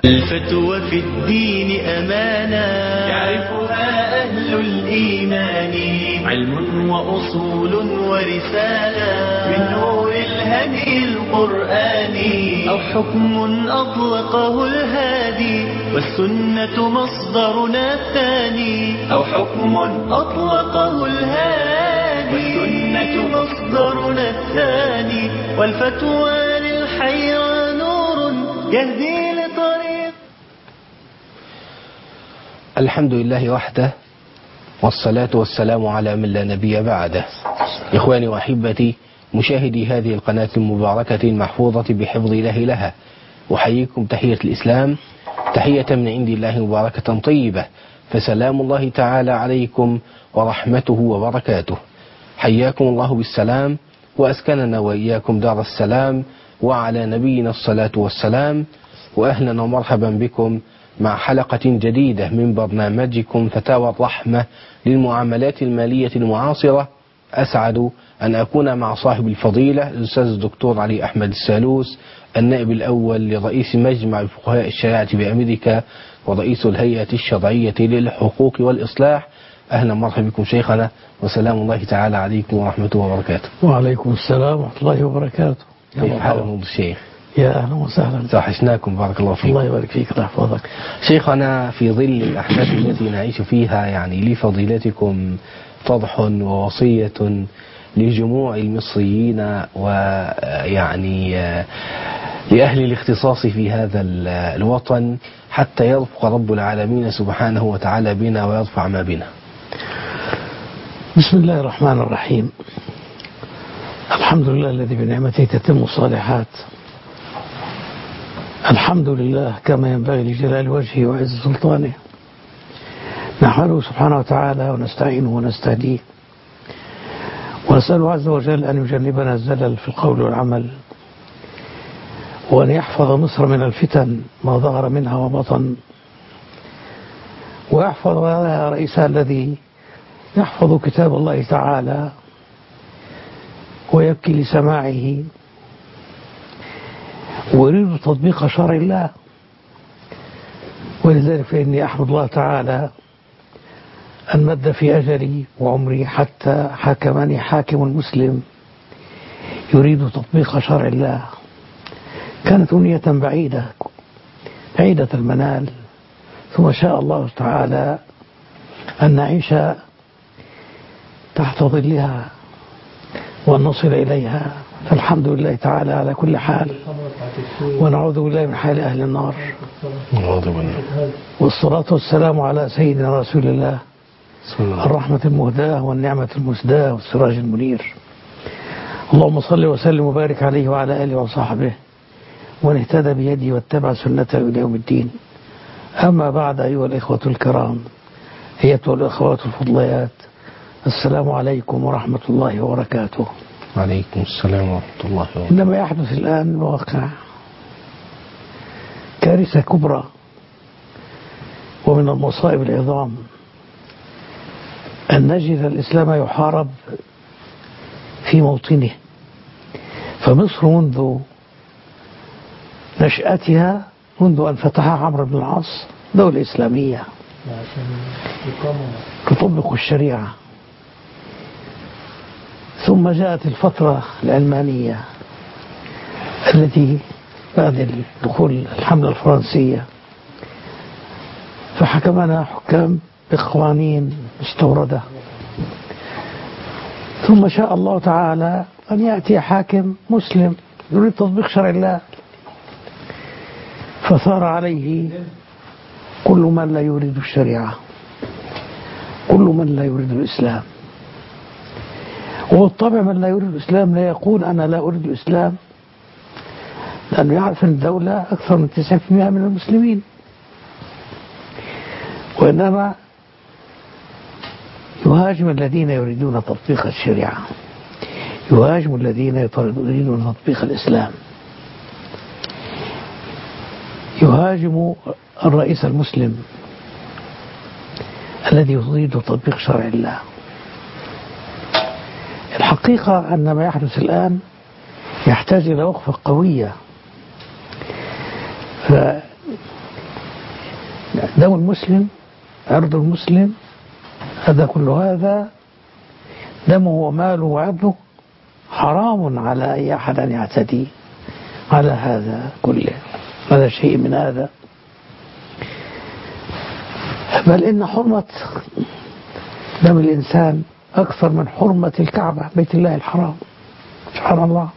الفتوى في الدين أمانة يعرفها أهل الإيمان، علم وأصول ورسالة من نور الهدي القرآني، أو حكم أطلقه الهادي والسنة مصدرنا الثاني، أو حكم أطلقه الهادي والسنة مصدرنا الثاني، والفتوى للحيرة نور يهدي لطريق. الحمد لله وحده، والصلاة والسلام على من لا نبي بعده. إخواني وأحبتي مشاهدي هذه القناة المباركة المحفوظة بحفظ الله لها، أحييكم تحية الإسلام، تحية من عند الله مباركة طيبة، فسلام الله تعالى عليكم ورحمته وبركاته. حياكم الله بالسلام، وأسكننا وإياكم دار السلام، وعلى نبينا الصلاة والسلام. وأهلا ومرحبا بكم مع حلقة جديدة من برنامجكم فتاوى الرحمة للمعاملات المالية المعاصرة. أسعد أن أكون مع صاحب الفضيلة الأستاذ الدكتور علي أحمد السالوس، النائب الأول لرئيس مجمع الفقهاء الشريعة بأمريكا ورئيس الهيئة الشرعية للحقوق والإصلاح. أهلا ومرحبا بكم شيخنا، وسلام الله تعالى عليكم ورحمته وبركاته. وعليكم السلام ورحمة الله وبركاته. كيف حالكم الشيخ؟ يا أهلا وسهلا. توحشناكم، بارك الله فيكم. الله يبارك فيك، الله يحفظك. شيخنا، في ظل الأحداث التي نعيش فيها يعني لفضيلتكم طرح ووصية لجموع المصريين ويعني لأهل الاختصاص في هذا الوطن، حتى يرفق رب العالمين سبحانه وتعالى بنا ويرفع ما بنا. بسم الله الرحمن الرحيم. الحمد لله الذي بنعمته تتم الصالحات. الحمد لله كما ينبغي لجلال وجهه وعز سلطانه. نحمده سبحانه وتعالى ونستعينه ونستهديه، ونسأله عز وجل أن يجنبنا الزلل في القول والعمل، وأن يحفظ مصر من الفتن ما ظهر منها وبطن، ويحفظ لها رئيسها الذي يحفظ كتاب الله تعالى ويبكي لسماعه ويريد تطبيق شرع الله. ولذلك فإني أحمد الله تعالى أن مد في أجلي وعمري حتى حاكمني حاكم مسلم يريد تطبيق شرع الله. كانت أمنية بعيدة المنال، ثم شاء الله تعالى أن نعيش تحت ظلها وأن نصل إليها، فالحمد لله تعالى على كل حال، ونعوذ بالله من حال أهل النار. والصلاة والسلام على سيدنا رسول الله الرحمة المهداة والنعمة المسداة والسراج المنير. اللهم صل وسلم وبارك عليه وعلى آله وصحبه، ومن اهتدى بيده واتبع سنته إلى يوم الدين. أما بعد، أيها الإخوة الكرام، أيتها الأخوات الفضليات، السلام عليكم ورحمة الله وبركاته. وعليكم السلام ورحمة الله وبركاته. إنما يحدث الآن واقع كارثة كبرى ومن المصائب العظام أن نجد الإسلام يحارب في موطنه. فمصر منذ نشأتها، منذ أن فتحها عمرو بن العاص دولة إسلامية تطبق الشريعة، ثم جاءت الفترة العلمانية التي بعد دخول الحملة الفرنسية، فحكمنا حكام بقوانين مستوردة، ثم شاء الله تعالى أن يأتي حاكم مسلم يريد تطبيق شرع الله، فثار عليه كل من لا يريد الشريعة، كل من لا يريد الإسلام. وبالطبع من لا يريد الإسلام لا يقول أنا لا أريد الإسلام، لأنه يعرف أن الدولة أكثر من 90% من المسلمين، وإنما يهاجم الذين يريدون تطبيق الشريعة، يهاجم الذين يريدون تطبيق الإسلام، يهاجم الرئيس المسلم الذي يريد تطبيق شرع الله. الحقيقة أن ما يحدث الآن يحتاج إلى وقفة قوية دم المسلم، عرض المسلم، هذا كل هذا دمه وماله وعرضه حرام على أي أحد أن يعتدي على هذا كله. هذا شيء من هذا، بل إن حرمة دم الإنسان أكثر من حرمة الكعبة بيت الله الحرام. سبحان الله.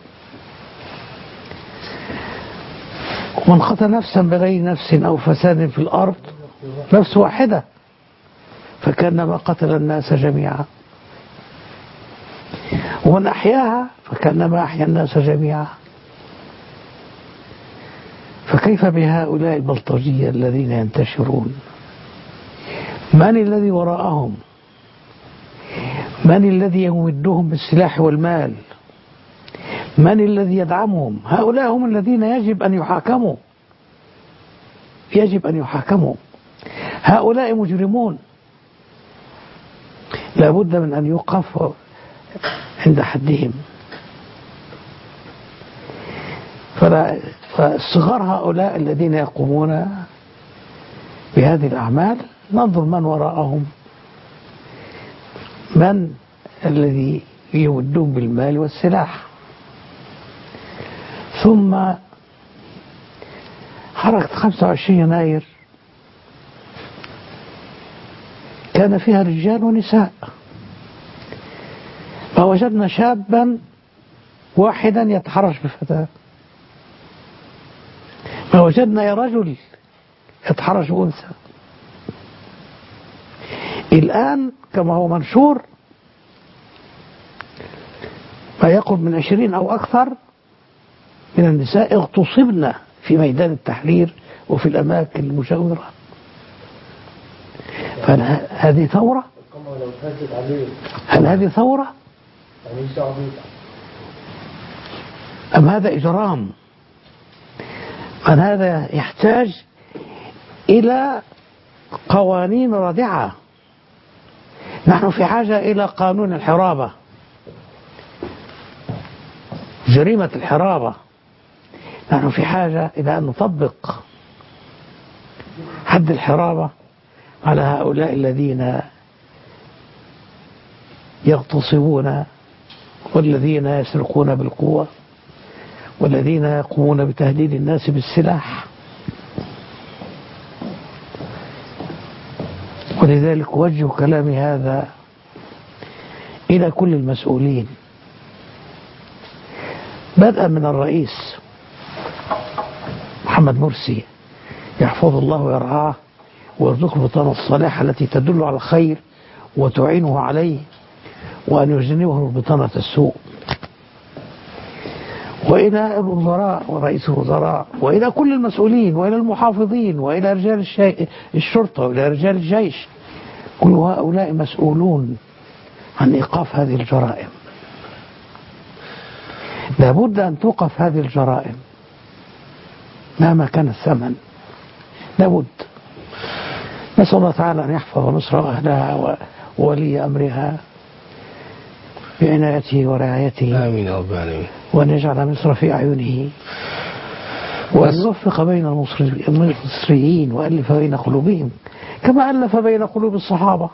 ومن قتل نفسا بغير نفس أو فساد في الأرض، نفس واحدة، فكأنما قتل الناس جميعا. ومن أحياها فكأنما أحيا الناس جميعا. فكيف بهؤلاء البلطجية الذين ينتشرون؟ من الذي وراءهم؟ من الذي يمدهم بالسلاح والمال؟ من الذي يدعمهم؟ هؤلاء هم الذين يجب أن يحاكموا، يجب أن يحاكموا. هؤلاء مجرمون، لا بد من أن يوقف عند حدهم. فالصغار هؤلاء الذين يقومون بهذه الأعمال ننظر من وراءهم، من الذي يمدون بالمال والسلاح. ثم حركة 25 يناير كان فيها رجال ونساء، فوجدنا شابا واحدا يتحرش بفتاة، ما وجدنا رجل يتحرش بأنثى. الآن كما هو منشور ما يقرب من 20 أو أكثر من النساء اغتصبن في ميدان التحرير وفي الأماكن المجاورة. فهذه ثورة؟ هل هذه ثورة؟ أم هذا إجرام؟ أن هذا يحتاج إلى قوانين رادعة. نحن في حاجة إلى قانون الحرابة، جريمة الحرابة. نحن في حاجة إلى أن نطبق حد الحرابة على هؤلاء الذين يغتصبون والذين يسرقون بالقوة والذين يقومون بتهديد الناس بالسلاح. ولذلك أوجه كلامي هذا إلى كل المسؤولين، بدءا من الرئيس محمد مرسي، يحفظ الله ويرعاه ويرزقه البطانة الصالحة التي تدل على الخير وتعينه عليه، وأن يجنبه البطانة السوء، وإلى الوزراء ورئيس الوزراء وإلى كل المسؤولين وإلى المحافظين وإلى رجال الشرطة وإلى رجال الجيش. كل هؤلاء مسؤولون عن إيقاف هذه الجرائم. لابد أن توقف هذه الجرائم مهما كان الثمن، لابد. نسأل الله تعالى أن يحفظ مصر وأهلها وولي أمرها بعنايته ورعايته. آمين يا رب العالمين. وأن يجعل مصر في أعينه، وأن يوفق بين المصريين وألف بين قلوبهم كما ألف بين قلوب الصحابة.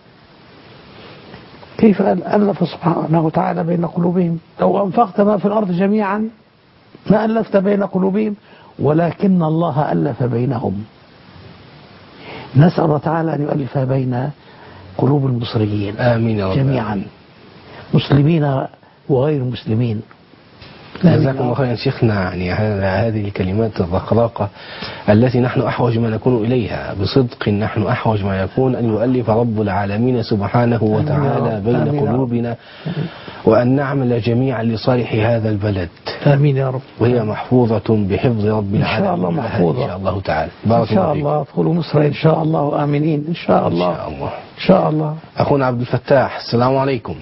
كيف ألف سبحانه وتعالى بين قلوبهم؟ لو أنفقت ما في الأرض جميعا ما ألفت بين قلوبهم، ولكن الله ألف بينهم. نسأل الله تعالى أن يؤلف بين قلوب المصريين آمين يا رب جميعا، مسلمين وغير مسلمين. جزاكم الله خيرا شيخنا. يعني هذه الكلمات الرقراقة التي نحن أحوج ما نكون إليها، بصدق نحن أحوج ما يكون أن يؤلف رب العالمين سبحانه وتعالى بين قلوبنا، وأن نعمل جميعا لصالح هذا البلد. آمين يا رب. وهي محفوظة بحفظ رب العالمين إن شاء الله محفوظة إن شاء الله تعالى. بارك إن شاء الله. ادخلوا مصر إن شاء الله آمنين إن شاء الله. إن شاء الله. إن شاء الله. أخونا عبد الفتاح، السلام عليكم.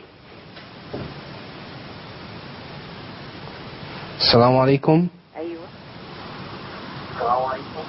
السلام عليكم. أيوة. السلام عليكم.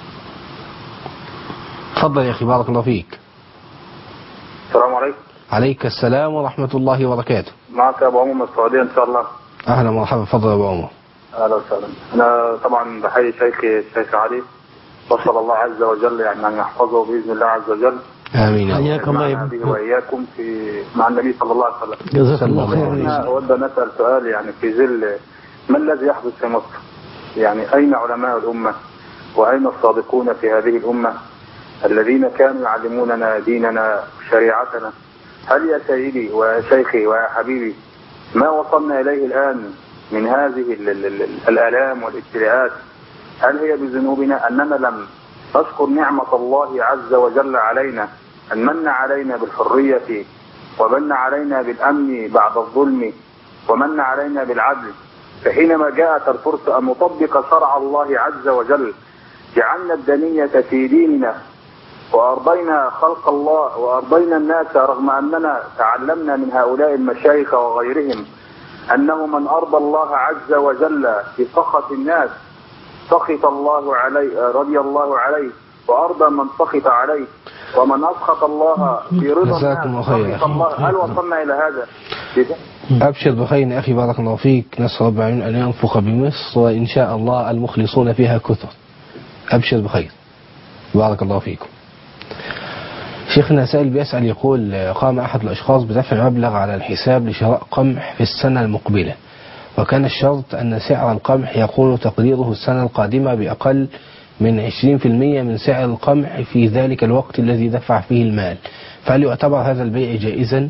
تفضل يا أخي، بارك الله فيك. السلام عليكم. عليك السلام ورحمة الله وبركاته. معك أبو عمر من السعودية إن شاء الله. أهلا ومرحبا، تفضل يا أبو عمر. أهلا وسهلا. أنا طبعا بحيي شيخي الشيخ علي وصل الله عز وجل يعني أن يحفظه بإذن الله عز وجل. آمين. حياك الله ويجمعنا به وإياكم مع النبي صلى الله عليه وسلم. جزاك الله خير. أنا أود أن أسأل سؤال يعني في ظل ما الذي يحدث في مصر؟ يعني أين علماء الأمة وأين الصادقون في هذه الأمة الذين كانوا يعلموننا ديننا وشريعتنا؟ هل يا سيدي وشيخي ويا حبيبي ما وصلنا إليه الآن من هذه الآلام والابتلاءات هل هي بذنوبنا أننا لم نشكر نعمة الله عز وجل علينا أن من علينا بالحرية ومن علينا بالأمن بعد الظلم ومن علينا بالعدل؟ فحينما جاءت الفرصة أن نطبق شرع الله عز وجل جعلنا الدنية في ديننا وأرضينا خلق الله وأرضينا الناس رغم أننا تعلمنا من هؤلاء المشايخ وغيرهم أنه من أرضى الله عز وجل في سخط الناس سخط الله عليه رضي الله عليه وأرضى من سخط عليه ومن أسخط الله في رضا الناس سخط الله. هل وصلنا إلى هذا؟ أبشر بخير أخي بارك الله فيك. نسأل رب العالمين أن ينفخ بمصر وإن شاء الله المخلصون فيها كثر. أبشر بخير بارك الله فيكم. شيخنا سائل بيسأل يقول قام أحد الأشخاص بدفع مبلغ على الحساب لشراء قمح في السنة المقبلة وكان الشرط أن سعر القمح يكون تقديره السنة القادمة بأقل من 20% من سعر القمح في ذلك الوقت الذي دفع فيه المال، فهل يعتبر هذا البيع جائزا؟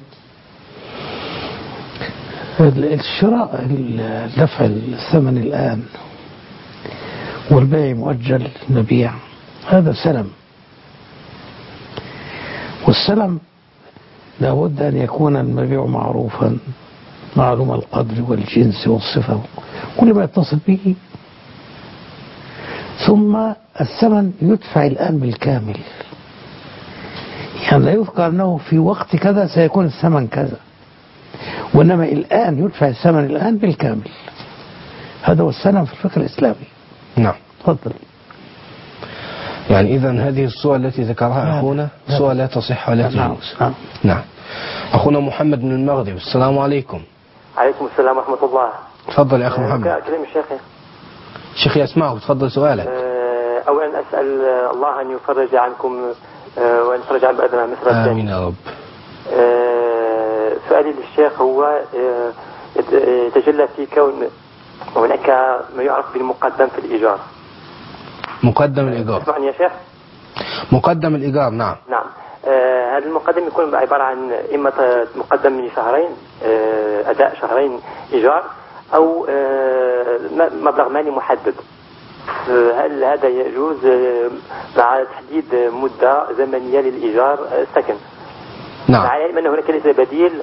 الشراء دفع الثمن الآن والبيع مؤجل مبيع هذا سلم، والسلم لابد أن يكون المبيع معروفا معلوم القدر والجنس والصفة كل ما يتصل به، ثم الثمن يدفع الآن بالكامل، يعني لا يذكر أنه في وقت كذا سيكون الثمن كذا، وإنما الآن يدفع الثمن الآن بالكامل. هذا هو السلم في الفقه الإسلامي. نعم. تفضل. يعني إذن هذه الصور التي ذكرها أخونا صور لا تصح ولا تجوز. نعم. أخونا محمد من المغرب. السلام عليكم. عليكم السلام ورحمة الله. تفضل يا أخي محمد. أكلم الشيخ. الشيخ يسمعك، تفضل سؤالك. أولا أسأل الله أن يفرج عنكم وأن يفرج عن بأبناء مصر. آمين يا رب. سؤالي للشيخ هو يتجلى في كون هناك ما يعرف بالمقدم في الإيجار. مقدم الإيجار. تسمعني يا شيخ؟ مقدم الإيجار. نعم. نعم. هذا المقدم يكون عبارة عن إما مقدم من شهرين أداء شهرين إيجار أو مبلغ مالي محدد. هل هذا يجوز مع تحديد مدة زمنية للإيجار السكن؟ نعم. مع العلم أن هناك ليس بديل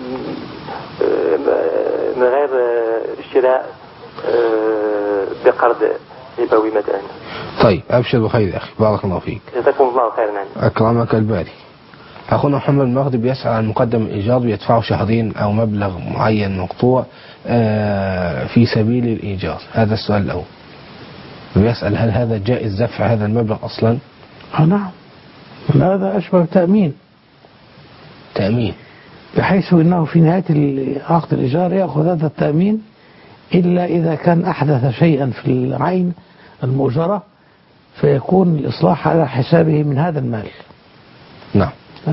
من غير الشراء بقرض ربوي مثلا. طيب أبشر بخير أخي بارك الله فيك. جزاكم الله خيرا. أكرمك الباري. أخونا محمد المغرب يسأل عن مقدم الإيجار يدفعه شهرين أو مبلغ معين مقطوع في سبيل الإيجار. هذا السؤال الأول. ويسأل هل هذا جائز دفع هذا المبلغ أصلا؟ نعم. هذا أشبه تأمين. تأمين. بحيث أنه في نهاية عقد الإيجار يأخذ هذا التأمين إلا إذا كان أحدث شيئا في العين المؤجرة فيكون الإصلاح على حسابه من هذا المال. نعم.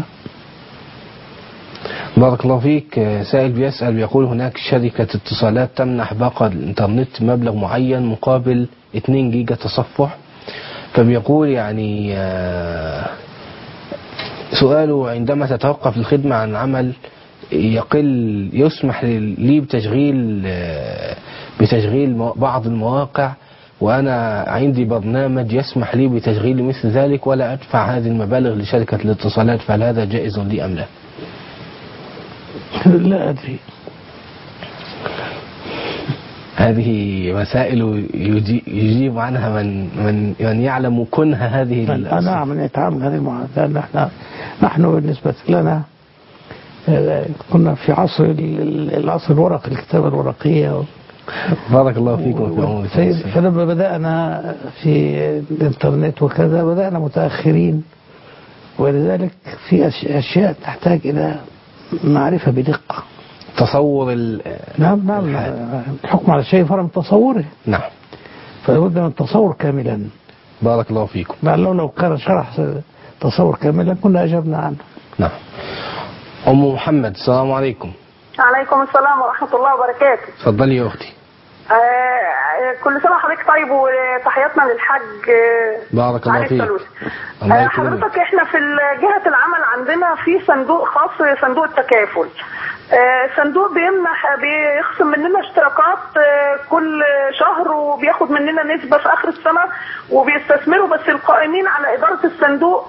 بارك الله فيك. سائل بيسأل بيقول هناك شركة اتصالات تمنح باقة الانترنت مبلغ معين مقابل 2 جيجا تصفح، فبيقول يعني سؤاله عندما تتوقف الخدمة عن عمل يسمح لي بتشغيل بعض المواقع، وأنا عندي برنامج يسمح لي بتشغيل مثل ذلك ولا أدفع هذه المبالغ لشركة الاتصالات، فهل هذا جائز لي أم لا؟ لا أدري. هذه مسائل يجيب عنها من يعلم كنه هذه نعم من يتعامل هذه المعادلة. نحن بالنسبة لنا كنا في العصر الورقي، الكتابة الورقية. بارك الله فيكم في عمر. فلما بدأنا في الإنترنت وكذا بدأنا متأخرين، ولذلك في أشياء تحتاج إلى معرفة بدقة. تصور نعم الحكم على الشيء فرع من تصوره. نعم. فلابد من التصور كاملا. بارك الله فيكم. لو كان شرح تصور كاملا كنا أجبنا عنه. نعم. أم محمد السلام عليكم. عليكم السلام ورحمة الله وبركاته. اتفضلي يا أختي. كل سنة وحضرتك طيب، وتحياتنا للحاج. بارك الله فيك. حضرتك احنا في جهة العمل عندنا في صندوق خاص، صندوق التكافل. صندوق بيخصم مننا اشتراكات كل شهر، وبياخد مننا نسبة في آخر السنة وبيستثمروا. بس القائمين على إدارة الصندوق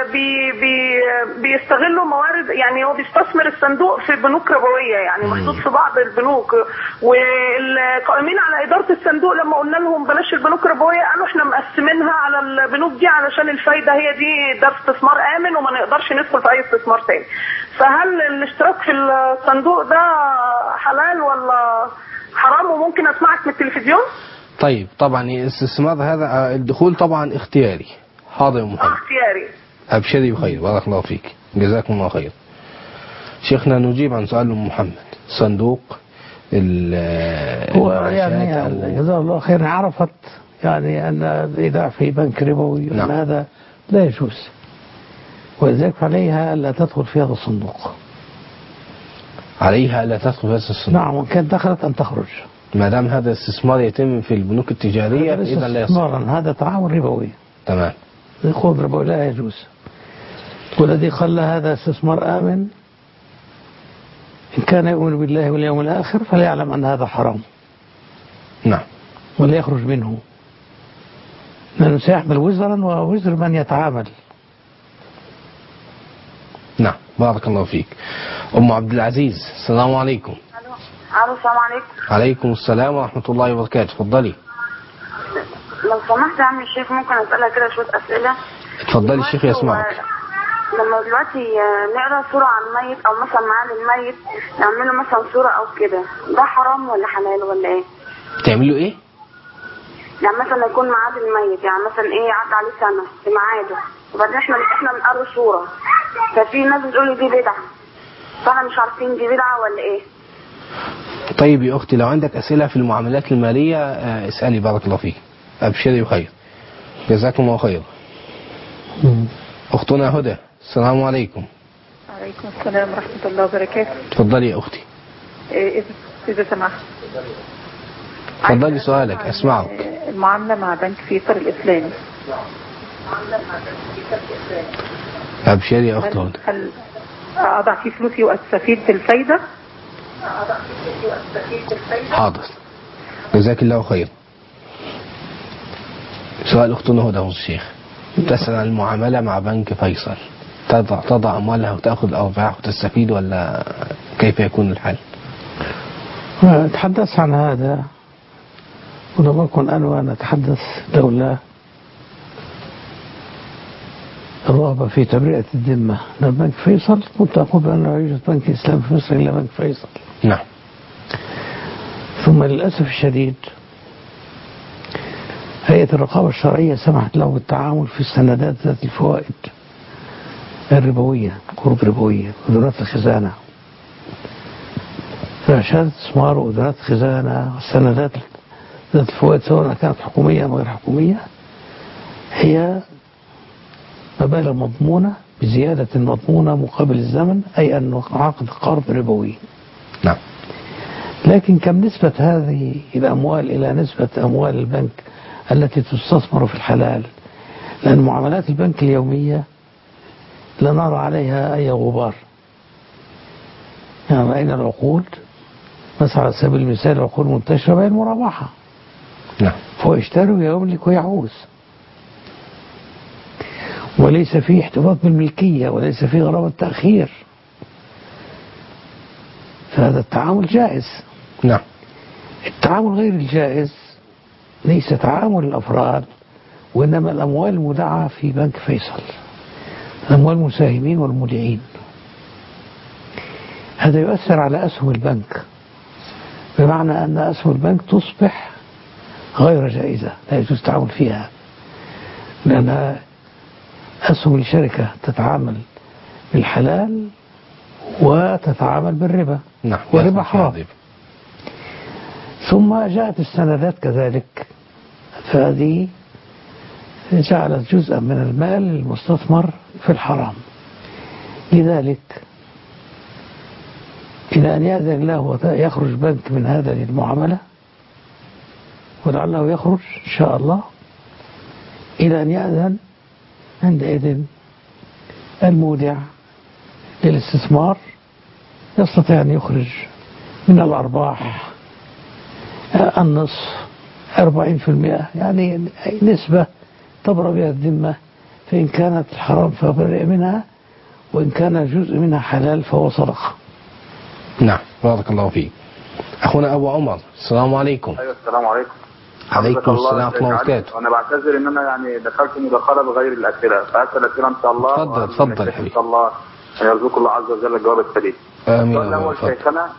بيستغلوا موارد، يعني هو بيستثمر الصندوق في بنوك ربوية، يعني محطوط في بعض البنوك. والقائمين على إدارة الصندوق لما قلنا لهم بلاش البنوك الربوية قالوا احنا مقسمينها على البنوك دي علشان الفايدة هي دي، ده استثمار آمن وما نقدرش ندخل في أي استثمار تاني. فهل الاشتراك في الصندوق ده حلال ولا حرام؟ وممكن اسمعك من التلفزيون؟ طيب طبعا الاستثمار هذا الدخول طبعا اختياري. حاضر يا محمد. اختياري. ابشري بخير، بارك الله فيك، جزاكم الله خير. شيخنا نجيب عن سؤال ام محمد. صندوق هو يعني جزاه الله خير عرفت يعني ان الايداع في بنك ربوي. نعم. هذا لا يجوز، ولذلك عليها لا تدخل في هذا الصندوق. عليها لا تدخل في هذا الصندوق. نعم، وإن كانت دخلت أن تخرج. ما دام هذا الاستثمار يتم في البنوك التجارية إذا لا يصح. هذا تعاون ربوي. تمام. الخوض ربوي لا يجوز. والذي قال هذا استثمار آمن إن كان يؤمن بالله واليوم الآخر فليعلم أن هذا حرام. نعم. ولا يخرج منه، لأنه سيحمل وزرا ووزر من يتعامل. نعم. بارك الله فيك. أم عبد العزيز السلام عليكم. الو السلام عليكم. عليكم السلام ورحمة الله وبركاته. اتفضلي. لو سمحت يا عم الشيخ ممكن اسألها كده شوية أسئلة؟ اتفضلي الشيخ يسمعك. لما دلوقتي نقرا صورة عن الميت او مثلا معالي الميت نعمله مثلا صورة او كده، ده حرام ولا حلال ولا ايه؟ تعملوا ايه؟ يعني مثلا يكون معاد الميت، يعني مثلا ايه عدى عليه سنة في ميعاده وبعدين احنا بنقرا صورة، ففي ناس بتقول دي بدعة، فاحنا مش عارفين دي بدعة ولا ايه. طيب يا اختي لو عندك اسئلة في المعاملات المالية اسألي، بارك الله فيك. ابشري بخير، جزاكم الله خير. اختنا هدى السلام عليكم. وعليكم السلام ورحمة الله وبركاته. اتفضلي يا اختي. اذا سمحت. اتفضلي سؤالك اسمعك. المعاملة مع بنك فيصل الاسلامي. ابشري يا اخت هدى. هل اضع فيه فلوسي واستفيد بالفايدة؟ حاضر، جزاك الله خير. سؤال اختنا هدى الشيخ تسأل عن المعاملة مع بنك فيصل، تضع أموالها وتأخذ الأرباح وتستفيد، ولا كيف يكون الحال؟ نتحدث عن هذا، ولم أكن أنا نتحدث لولا الرغبة في تبرئة الذمة لبنك فيصل. كنت أقول بأنه يوجد بنك إسلام في مصر إلا بنك فيصل. نعم. ثم للأسف الشديد هيئة الرقابة الشرعية سمحت له بالتعامل في السندات ذات الفوائد الربوية، قروض ربوية، أذونات الخزانة، فشهادة استثمار وأذونات الخزانة والسندات ذات الفوائد سواء كانت حكومية أو غير حكومية هي مبالغ مضمونة بزيادة مضمونة مقابل الزمن، أي أنه عقد قرض ربوي. نعم. لكن كم نسبة هذه الأموال إلى نسبة أموال البنك التي تستثمر في الحلال؟ لأن معاملات البنك اليومية لا نرى عليها أي غبار. يعني رأينا العقود مثلا على سبيل المثال عقود منتشرة بين مرابحة. نعم. فهو يشتري ويملك ويعوز، وليس فيه احتفاظ بالملكية وليس فيه غرامة تأخير، فهذا التعامل جائز. نعم. التعامل غير الجائز ليس تعامل الأفراد، وإنما الأموال المودعة في بنك فيصل، أموال المساهمين والمودعين. هذا يؤثر على أسهم البنك، بمعنى أن أسهم البنك تصبح غير جائزة، لا يجوز التعامل فيها، لأن أسهم الشركة تتعامل بالحلال وتتعامل بالربا. نعم. والربا حرام. ثم جاءت السندات كذلك، فهذه جعلت جزءا من المال المستثمر في الحرام. لذلك إلى أن يأذن الله ويخرج بنك من هذه المعاملة، ولعله يخرج إن شاء الله، إلى أن يأذن عندئذ المودع للاستثمار يستطيع أن يخرج من الأرباح النصف 40%، يعني نسبة تبرأ بها الذمة، فإن كانت حرام فبرئ منها، وإن كان جزء منها حلال فهو صدقة. نعم، بارك الله فيك. أخونا أبو عمر، السلام عليكم. أيوة، السلام عليكم. عليكم السلام ورحمة الله وبركاته. أنا بعتذر إن أنا يعني دخلت مداخلة بغير الأسئلة، فأسأل الأسئلة إن شاء الله. تفضل حبيبي. إن شاء الله يرزق الله عز وجل الجواب السديد. آمين. السؤال الأول شيخنا،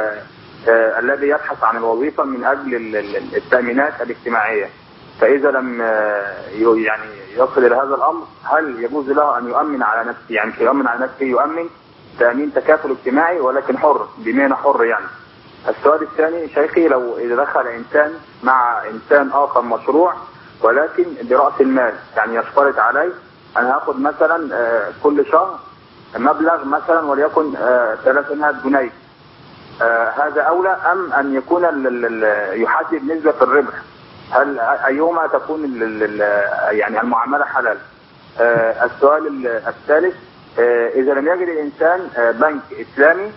الذي يبحث عن الوظيفة من أجل التأمينات الاجتماعية، فإذا لم يعني يصل إلى هذا الأمر، هل يجوز له أن يؤمن على نفسه؟ يعني يؤمن على نفسه، يؤمن تأمين تكافل اجتماعي ولكن حر، بمعنى حر يعني. السؤال الثاني شيخي، لو إذا دخل إنسان مع إنسان آخر مشروع ولكن برأس المال، يعني يشترط عليه أن هاخد مثلا كل شهر مبلغ مثلا وليكن 300 جنيه، هذا أولى أم أن يكون يحدد نسبة الربح؟ هل أيهما تكون يعني المعاملة حلال؟ السؤال الثالث، إذا لم يجد الإنسان بنك إسلامي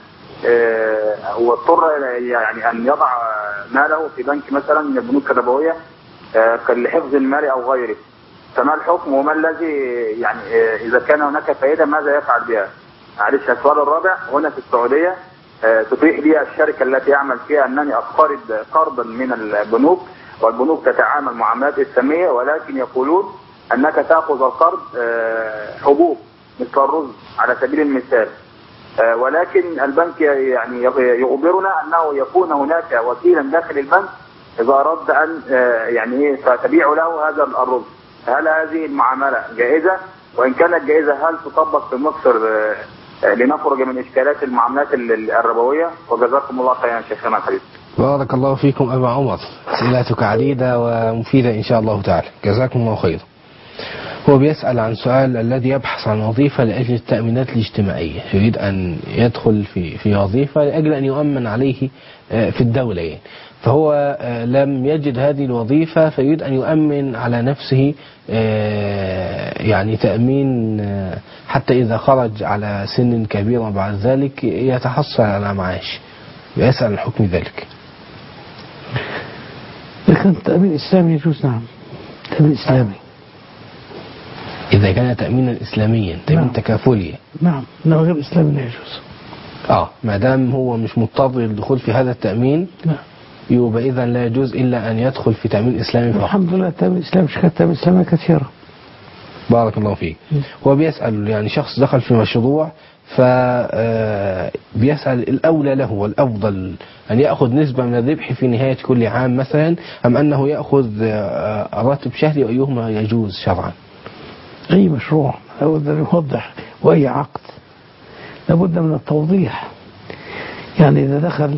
واضطر يعني أن يضع ماله في بنك مثلا من البنوك الربوية لحفظ المال أو غيره، فما الحكم وما الذي يعني إذا كان هناك فائدة ماذا يفعل بها؟ معلش. السؤال الرابع، هنا في السعودية تتيح لي الشركة التي أعمل فيها أنني أقترض قرضا من البنوك، والبنوك تتعامل معاملات إسلامية، ولكن يقولون أنك تأخذ القرض حبوب مثل الرز على سبيل المثال، ولكن البنك يعني يخبرنا أنه يكون هناك وكيلا داخل البنك إذا أردت أن يعني فتبيع له هذا الرز. هل هذه المعاملة جائزة؟ وإن كانت جائزة هل تطبق في مصر لنخرج من إشكالات المعاملات الربوية؟ وجزاكم الله خيرا شيخنا الحبيب. بارك الله فيكم أبا عمر، أسئلتك عديدة ومفيدة إن شاء الله تعالى، جزاكم الله خيرا. هو بيسأل عن سؤال الذي يبحث عن وظيفة لأجل التأمينات الاجتماعية، يريد أن يدخل في وظيفة لأجل أن يؤمن عليه في الدولة يعني. فهو لم يجد هذه الوظيفة فيريد أن يؤمن على نفسه يعني تأمين حتى إذا خرج على سن كبير بعد ذلك يتحصل على معاش. يسأل عن حكم ذلك. إذا كان تأمين إسلامي يجوز، نعم، تأمين إسلامي. إذا كان تأمينا إسلاميا، تأمين نعم. تكافلي، نعم، إنما غير إسلامي لا يجوز. ما دام هو مش مضطر للدخول في هذا التأمين، نعم، يبقى إذا لا يجوز إلا أن يدخل في تأمين إسلامي فقط. الحمد لله التأمين الإسلامي شركات تأمين إسلامية كثيرة. بارك الله فيك. هو بيسأل يعني شخص دخل في مشروع فبيسأل الأولى له والأفضل أن يأخذ نسبة من الربح في نهاية كل عام مثلا، أم أنه يأخذ راتب شهري، وأيهما يجوز شرعا؟ أي مشروع لابد أن يوضح، وأي عقد لابد من التوضيح. يعني إذا دخل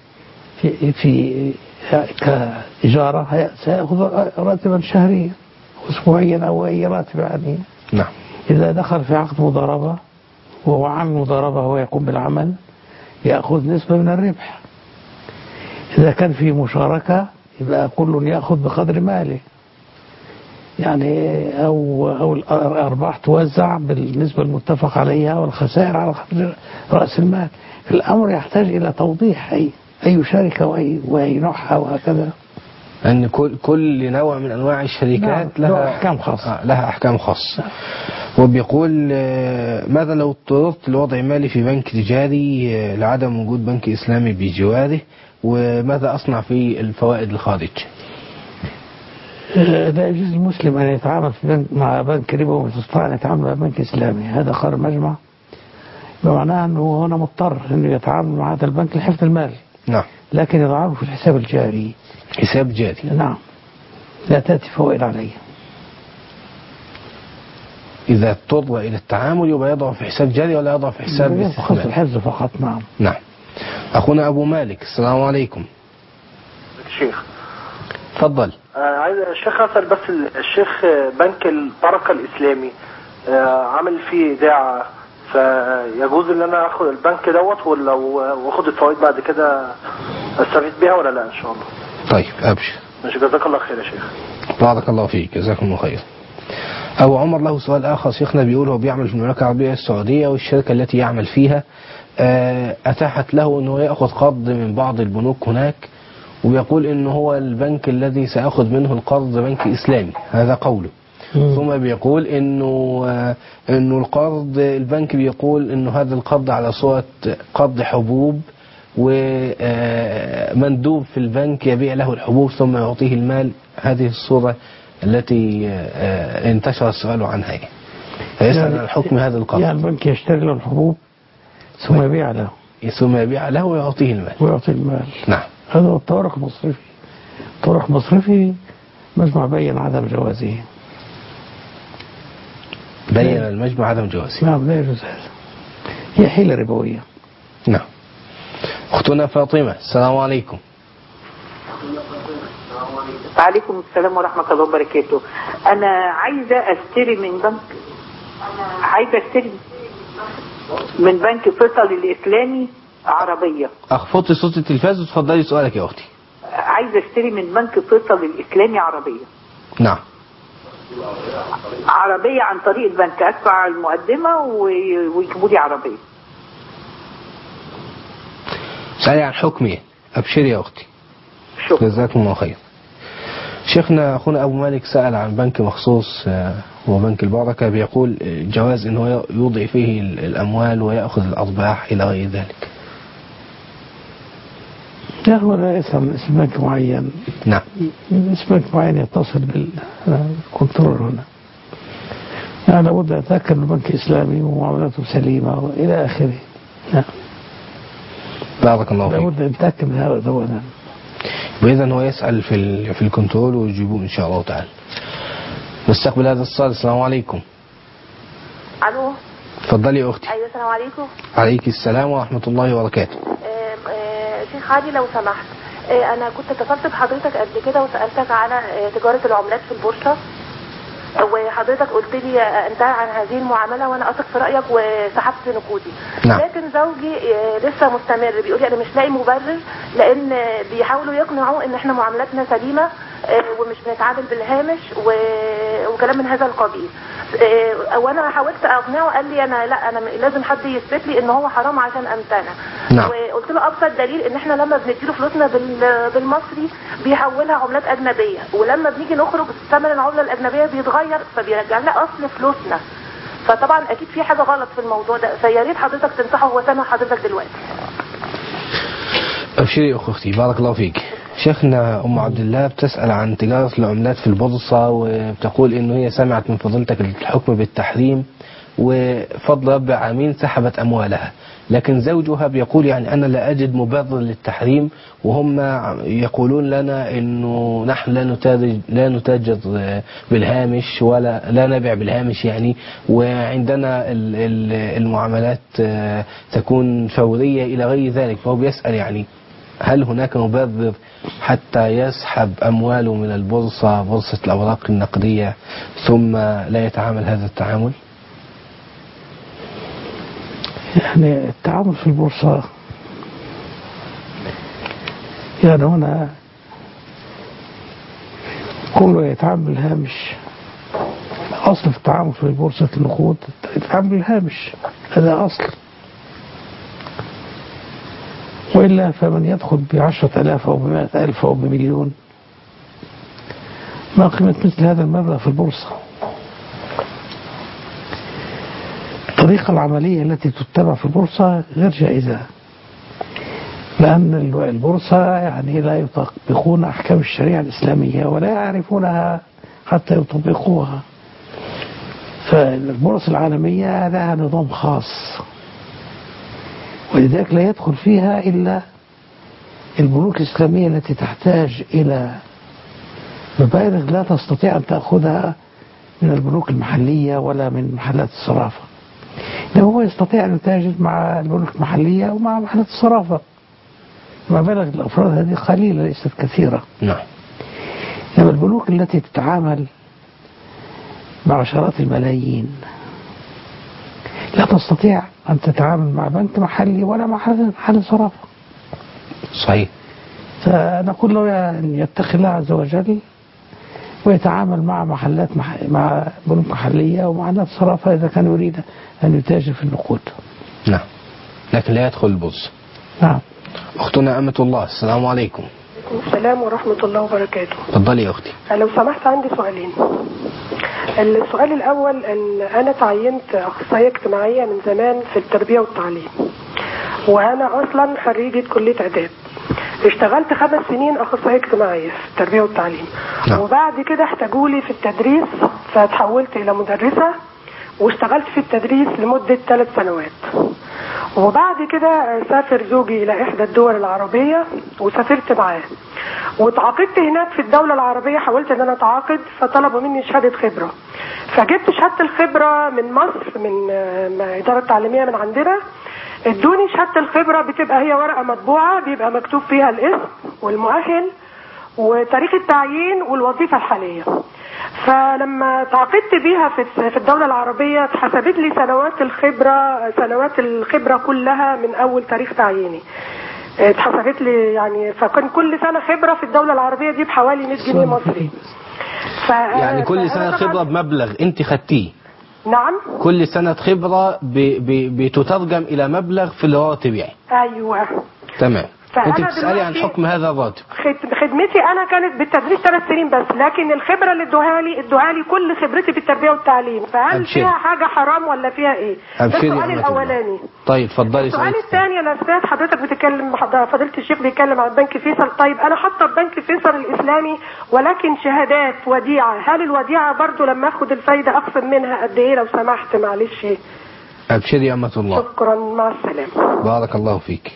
في كإجارة سيأخذ راتبا شهريا أسبوعيا أو أي راتب يعني. نعم. إذا دخل في عقد مضاربة وهو عامل مضاربة هو يقوم بالعمل يأخذ نسبة من الربح. إذا كان في مشاركة يبقى كل يأخذ بقدر ماله يعني، أو الأرباح توزع بالنسبة المتفق عليها والخسائر على قدر رأس المال. الأمر يحتاج إلى توضيح أي شركة وأي نوعها وهكذا. أن كل نوع من أنواع الشركات لها أحكام خاصة. لها أحكام خاصة. وبيقول ماذا لو اضطررت لوضع مالي في بنك تجاري لعدم وجود بنك إسلامي بجواره، وماذا أصنع في الفوائد الخارج؟ لا يجوز المسلم أن يتعامل مع بنك ربوي ويستطيع أن يتعامل مع بنك إسلامي. هذا قرار مجمع، بمعناه أنه هنا مضطر أنه يتعامل مع هذا البنك لحفظ المال. نعم. لكن يضعه في الحساب الجاري. حساب جاري. نعم، لا تأتي فوائد عليه. إذا اضطر إلى التعامل يبقى يضع في حساب جاري ولا يضع في حساب خاص الحفظ فقط. نعم. نعم. أخونا أبو مالك، السلام عليكم. الشيخ اتفضل. عايز الشيخ أسأل بس الشيخ بنك البركة الإسلامي عامل فيه إيداع، فيجوز ان انا اخد البنك دوت ولا واخد الفوائد بعد كده استفيد بيها ولا لا ان شاء الله؟ طيب ابشر. ماشي، جزاك الله خير يا شيخ. بارك الله فيك، جزاكم الله خير. أبو عمر له سؤال آخر شيخنا، بيقول هو بيعمل في المملكة العربية السعودية والشركة التي يعمل فيها أتاحت له أنه يأخذ قرض من بعض البنوك هناك، ويقول أنه هو البنك الذي سأخذ منه القرض بنك إسلامي، هذا قوله. ثم بيقول انه القرض البنك بيقول انه هذا القرض على صورة قرض حبوب، ومندوب في البنك يبيع له الحبوب ثم يعطيه المال. هذه الصورة التي انتشر السؤال عنها. فيسأل عن حكم هذا القرض. يعني البنك يشتري له الحبوب ثم يبيع له ويعطيه المال. نعم. هذا هو الطوارق المصرفي. الطوارق المصرفي مجمع بين عدم جوازه. بين المجمع عدم جوازه. نعم لا يجوز هذا، هي حيلة ربوية. نعم. أختنا فاطمة، السلام عليكم. وعليكم السلام ورحمة الله وبركاته. أنا عايزة أشتري من بنك فيصل الإسلامي عربية. أخفضي صوت التلفاز وتفضلي سؤالك يا أختي. عايزة أشتري من بنك فيصل الإسلامي عربية. نعم. عربية عن طريق البنك، أدفع المقدمة ويجيبوا لي عربية. سألي عن حكمه. أبشري يا أختي. شكرا. جزاكم الله خير. شيخنا أخونا أبو مالك سأل عن بنك مخصوص هو بنك البركة، بيقول جواز أنه يوضع فيه الأموال ويأخذ الأرباح إلى غير ذلك. لا هو لا يسمى اسم بنك معين. نعم. اسم بنك معين يتصل بالكنترول هنا. يعني لابد أن أتأكد أن البنك إسلامي ومعاملاته سليمة وإلى آخره. نعم. بارك الله فيك. لابد أن أتأكد من هذا أولا. وإذا هو يسأل في الكنترول ويجيبوه إن شاء الله تعالى. نستقبل هذا الصال. السلام عليكم. ألو. تفضلي يا أختي. أيوة السلام عليكم. عليك السلام ورحمة الله وبركاته. شيخ علي لو سمحت، أنا كنت اتصلت بحضرتك قبل كده وسألتك على تجارة العملات في البورصة، وحضرتك قلت لي انتهى عن هذه المعاملة وانا اثق في رأيك وسحبت نقودي. نعم. لكن زوجي لسه مستمر، بيقول لي انا مش لاقي مبرر، لان بيحاولوا يقنعوا ان احنا معاملاتنا سليمة ومش بنتعامل بالهامش وكلام من هذا القبيل. وانا حاولت اقنعه، قال لي انا لازم حد يثبت لي ان هو حرام عشان امتنع. نعم. وقلت له ابسط دليل ان احنا لما بنديله فلوسنا بالمصري بيحولها عملات اجنبيه، ولما بنيجي نخرج ثمن العمله الاجنبيه بيتغير فبيرجع لنا اصل فلوسنا. فطبعا اكيد في حاجه غلط في الموضوع ده، فيا ريت حضرتك تنصحه. هو سامع حضرتك دلوقتي. ابشري اختي، بارك الله فيك. شيخنا أم عبد الله بتسأل عن تجارة العملات في البورصة، وبتقول إنه هي سمعت من فضيلتك الحكم بالتحريم وفضل رب العالمين سحبت أموالها، لكن زوجها بيقول يعني أنا لا أجد مبرر للتحريم، وهم يقولون لنا إنه نحن لا نتاجر بالهامش ولا لا نبيع بالهامش يعني، وعندنا المعاملات تكون فورية إلى غير ذلك. فهو بيسأل يعني هل هناك مبرر حتى يسحب أمواله من البورصة، بورصة الأوراق النقدية، ثم لا يتعامل هذا التعامل؟ يعني التعامل في البورصة يعني هنا كله يتعامل بالهامش. أصل في التعامل في بورصة النقود يتعامل بالهامش، هذا أصل. وإلا فمن يدخل ب10,000 أو ب100,000 أو ب1,000,000 ما قيمة مثل هذا المبلغ في البورصة؟ الطريقة العملية التي تتبع في البورصة غير جائزة، لأن البورصة يعني لا يطبقون أحكام الشريعة الإسلامية ولا يعرفونها حتى يطبقوها. فالبورصة العالمية لها نظام خاص، ولذلك لا يدخل فيها إلا البنوك الإسلامية التي تحتاج إلى مبالغ لا تستطيع أن تأخذها من البنوك المحلية ولا من محلات الصرافة. لو هو يستطيع أن يتاجر مع البنوك المحلية ومع محلات الصرافة، مبالغ الأفراد هذه قليلة ليست كثيرة. نعم. إنما البنوك التي تتعامل مع عشرات الملايين لا تستطيع أن تتعامل مع بنك محلي ولا مع محل صرافة. صحيح. فنقول له يعني يتقي الله عز وجل ويتعامل مع مع بنوك محلية ومع صرافة إذا كان يريد أن يتاجر في النقود. نعم، لكن لا يدخل البورصة. نعم. أختنا أمة الله، السلام عليكم. وعليكم السلام ورحمة الله وبركاته. تفضلي يا أختي. لو سمحت عندي سؤالين. السؤال الأول أن أنا تعينت أخصائية اجتماعية من زمان في التربية والتعليم، وأنا أصلا خريجة كلية إعداد. اشتغلت 5 سنين أخصائية اجتماعية في التربية والتعليم. نعم. وبعد كده احتاجولي في التدريس فتحولت إلى مدرسة واشتغلت في التدريس لمدة 3 سنوات. وبعد كده سافر زوجي إلى إحدى الدول العربية وسافرت معاه وتعاقدت هناك في الدولة العربية. حاولت ان انا اتعاقد فطلبوا مني شهادة خبرة، فجبت شهادة الخبرة من مصر من إدارة التعليمية من عندنا. ادوني شهادة الخبرة، بتبقى هي ورقة مطبوعة بيبقى مكتوب فيها الاسم والمؤهل وتاريخ التعيين والوظيفة الحالية. فلما تعاقدت بيها في الدولة العربية اتحسبت لي سنوات الخبرة كلها من اول تاريخ تعييني اتحسبت لي يعني. فكان كل سنة خبرة في الدولة العربية دي بحوالي 100 جنيه مصري. يعني كل سنة خبرة بمبلغ انت خدتيه؟ نعم، كل سنة خبرة بتترجم إلى مبلغ في الراتب يعني. أيوة تمام. كنت بتسألي عن حكم هذا الراتب. خدمتي أنا كانت بالتدريس 3 سنين بس، لكن الخبرة اللي ادوها لي كل خبرتي في التربية والتعليم. فهل فيها حاجة حرام ولا فيها إيه؟ ده السؤال الأولاني. طيب اتفضلي. السؤال الثاني، أنا سمعت حضرتك بتتكلم، فضيلة الشيخ بيتكلم عن بنك فيصل. طيب أنا حاطة بنك فيصل الإسلامي ولكن شهادات وديعة، هل الوديعة برضو لما أخد الفايدة أقسم منها قد إيه لو سمحت؟ معلش. أبشري يا أمة الله. شكرا، مع السلامة. بارك الله فيك.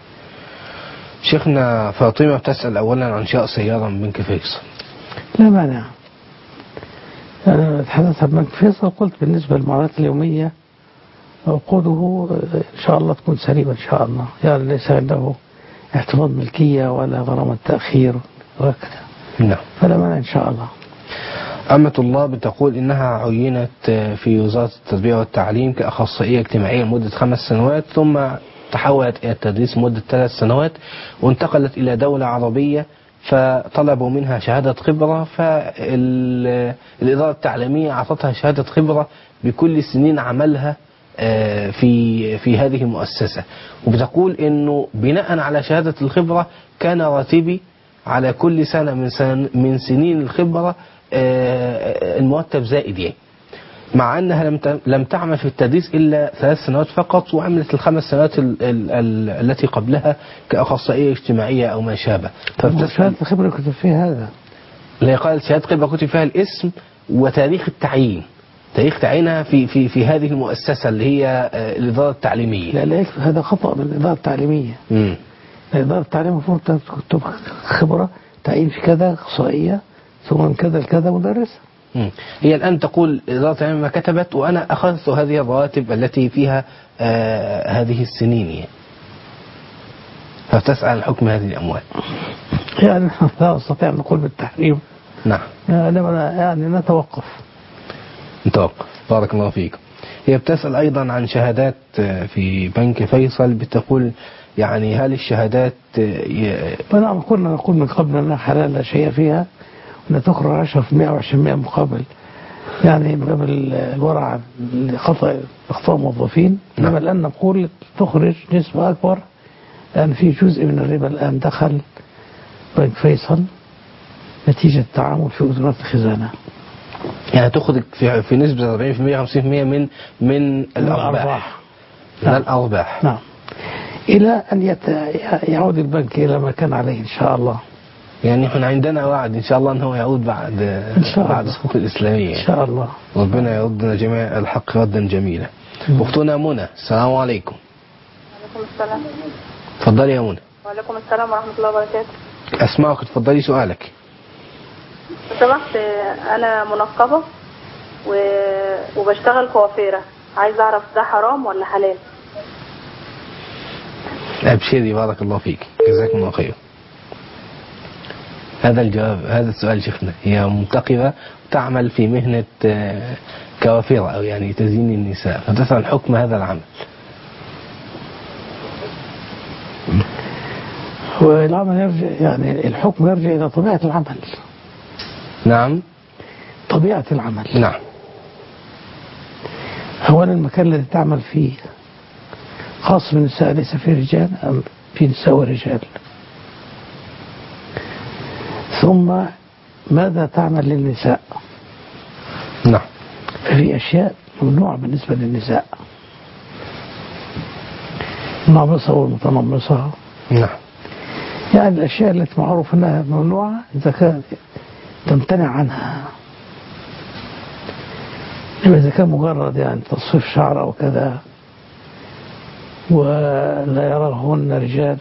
شيخنا فاطمة بتسأل أولا عن شراء سيارة من بنك فيصل. لا مانع. أنا تحدثت عن بنك فيصل، قلت بالنسبة للمعاملات اليومية عقوده إن شاء الله تكون سليمة إن شاء الله، يعني ليس عنده احتفاظ ملكية ولا غرامة تأخير وهكذا. نعم. فلا مانع إن شاء الله. أمة الله بتقول إنها عينت في وزارة التربية والتعليم كأخصائية اجتماعية لمدة 5 سنوات، ثم تحولت إلى التدريس مدة 3 سنوات وانتقلت إلى دولة عربية فطلبوا منها شهادة خبرة، فالإدارة التعليمية أعطتها شهادة خبرة بكل سنين عملها في هذه المؤسسة. وبتقول إنه بناء على شهادة الخبرة كان راتبي على كل سنة من سنين الخبرة المرتب زائد يعني، مع أنها لم تعمل في التدريس إلا 3 سنوات فقط، وعملت ال5 سنوات التي قبلها كأخصائية اجتماعية أو ما شابه. شهادة الخبرة كتب فيها هذا؟ لا، قال شهادة خبرة كتب فيها الاسم وتاريخ التعيين، تاريخ تعيينها في هذه المؤسسة اللي هي الإدارة التعليمية. لا هذا خطأ من الإدارة التعليمية. الإدارة التعليمية المفروض تكتب خبرة تعيين في كذا أخصائية ثم من كذا لكذا مدرسة. هي الآن تقول إدارة التعليم ما كتبت وأنا أخذت هذه الرواتب التي فيها هذه السنين يعني. فتسأل عن حكم هذه الأموال. يعني لا أستطيع أن نقول بالتحريم. نعم. يعني نتوقف. بارك الله فيك. هي بتسأل أيضا عن شهادات في بنك فيصل، بتقول يعني هل الشهادات نعم، كنا نقول من قبل أنها حلال لا شيء فيها، وأن تخرج 10% و20% مقابل يعني مقابل الورع لخطأ أخطاء موظفين. إنما الآن نقول تخرج نسبة أكبر، لأن في جزء من الربا الآن دخل بنك فيصل نتيجة التعامل في وزارة الخزانة. يعني تخرج في نسبة 40% 50% من الأرباح. من الأرباح. نعم. إلى أن يعود البنك إلى ما كان عليه إن شاء الله. يعني احنا عندنا وعد إن شاء الله أنه يعود بعد سقوط الإسلامية إن شاء الله. ربنا يردنا جميع الحق ردا جميلا. أختنا منى، السلام عليكم. وعليكم السلام. تفضلي يا منى. وعليكم السلام ورحمة الله وبركاته. أسمعك، تفضلي سؤالك. سمحت، أنا منقبة وبشتغل كوافيرة، عايز أعرف ده حرام ولا حلال؟ أبشري، بارك الله فيك، جزاكم الله خير. هذا الجواب، هذا السؤال شيخنا. هي منتقبة تعمل في مهنة كوافرة أو يعني تزيين النساء، فتسأل حكم هذا العمل. والعمل يرجع، يعني الحكم يرجع إلى طبيعة العمل. نعم، طبيعة العمل. نعم. أولا المكان الذي تعمل فيه خاص بالنساء، ليس فيه رجال أم في نساء ورجال؟ ثم ماذا تعمل للنساء؟ نعم. في أشياء ممنوعة بالنسبة للنساء، النامصة والمتنمصة. نعم. يعني الأشياء التي معروف أنها ممنوعة إذا كان تمتنع عنها. إذا كان مجرد يعني تصفيف شعر أو كذا ولا يراهن رجال،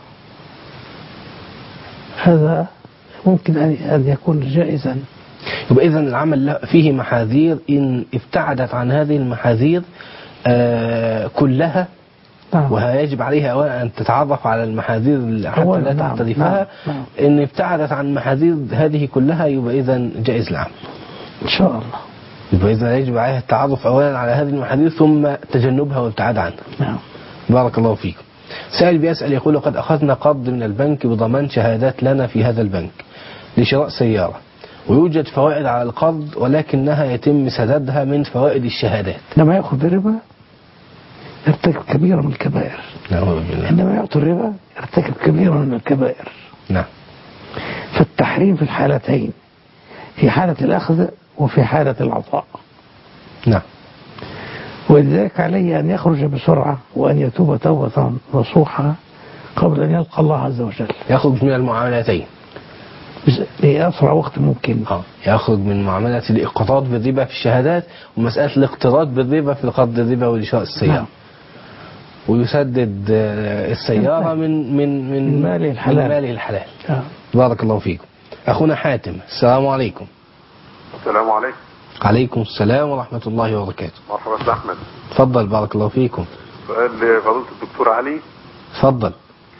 هذا ممكن أن يكون جائزا. يبقى إذن العمل فيه محاذير، إن ابتعدت عن هذه المحاذير كلها، ويجب عليها أولا أن تتعرف على المحاذير حتى لا تقترفها. إن ابتعدت عن محاذير هذه كلها يبقى إذن جائز العمل إن شاء الله. يبقى إذن يجب عليها التعرف أولا على هذه المحاذير ثم تجنبها والابتعاد عنها. نعم. بارك الله فيكم. سائل بيسأل يقول: قد أخذنا قرض من البنك بضمان شهادات لنا في هذا البنك لشراء سيارة، ويوجد فوائد على القرض ولكنها يتم سدادها من فوائد الشهادات. لما يأخذ الربا يرتكب كبيرة من الكبائر. عندما يعطي الربا يرتكب كبيرة من الكبائر. نعم. فالتحريم في الحالتين، في حالة الأخذ وفي حالة العطاء. نعم. ولذلك عليه أن يخرج بسرعة وأن يتوب توبة نصوحة قبل أن يلقى الله عز وجل. يخرج من المعاملتين بأسرع وقت ممكن. يخرج من معاملة الاقتراض بالربا في الشهادات، ومسألة الاقتراض بالربا في القرض الربا ولشراء السيارة. نعم. ويسدد السيارة من ماله الحلال. من ماله الحلال. بارك الله فيكم. أخونا حاتم، السلام عليكم. السلام عليكم. عليكم السلام ورحمة الله وبركاته. مرحبا أحمد. تفضل بارك الله فيكم. سؤال لفضيلة الدكتور علي. تفضل.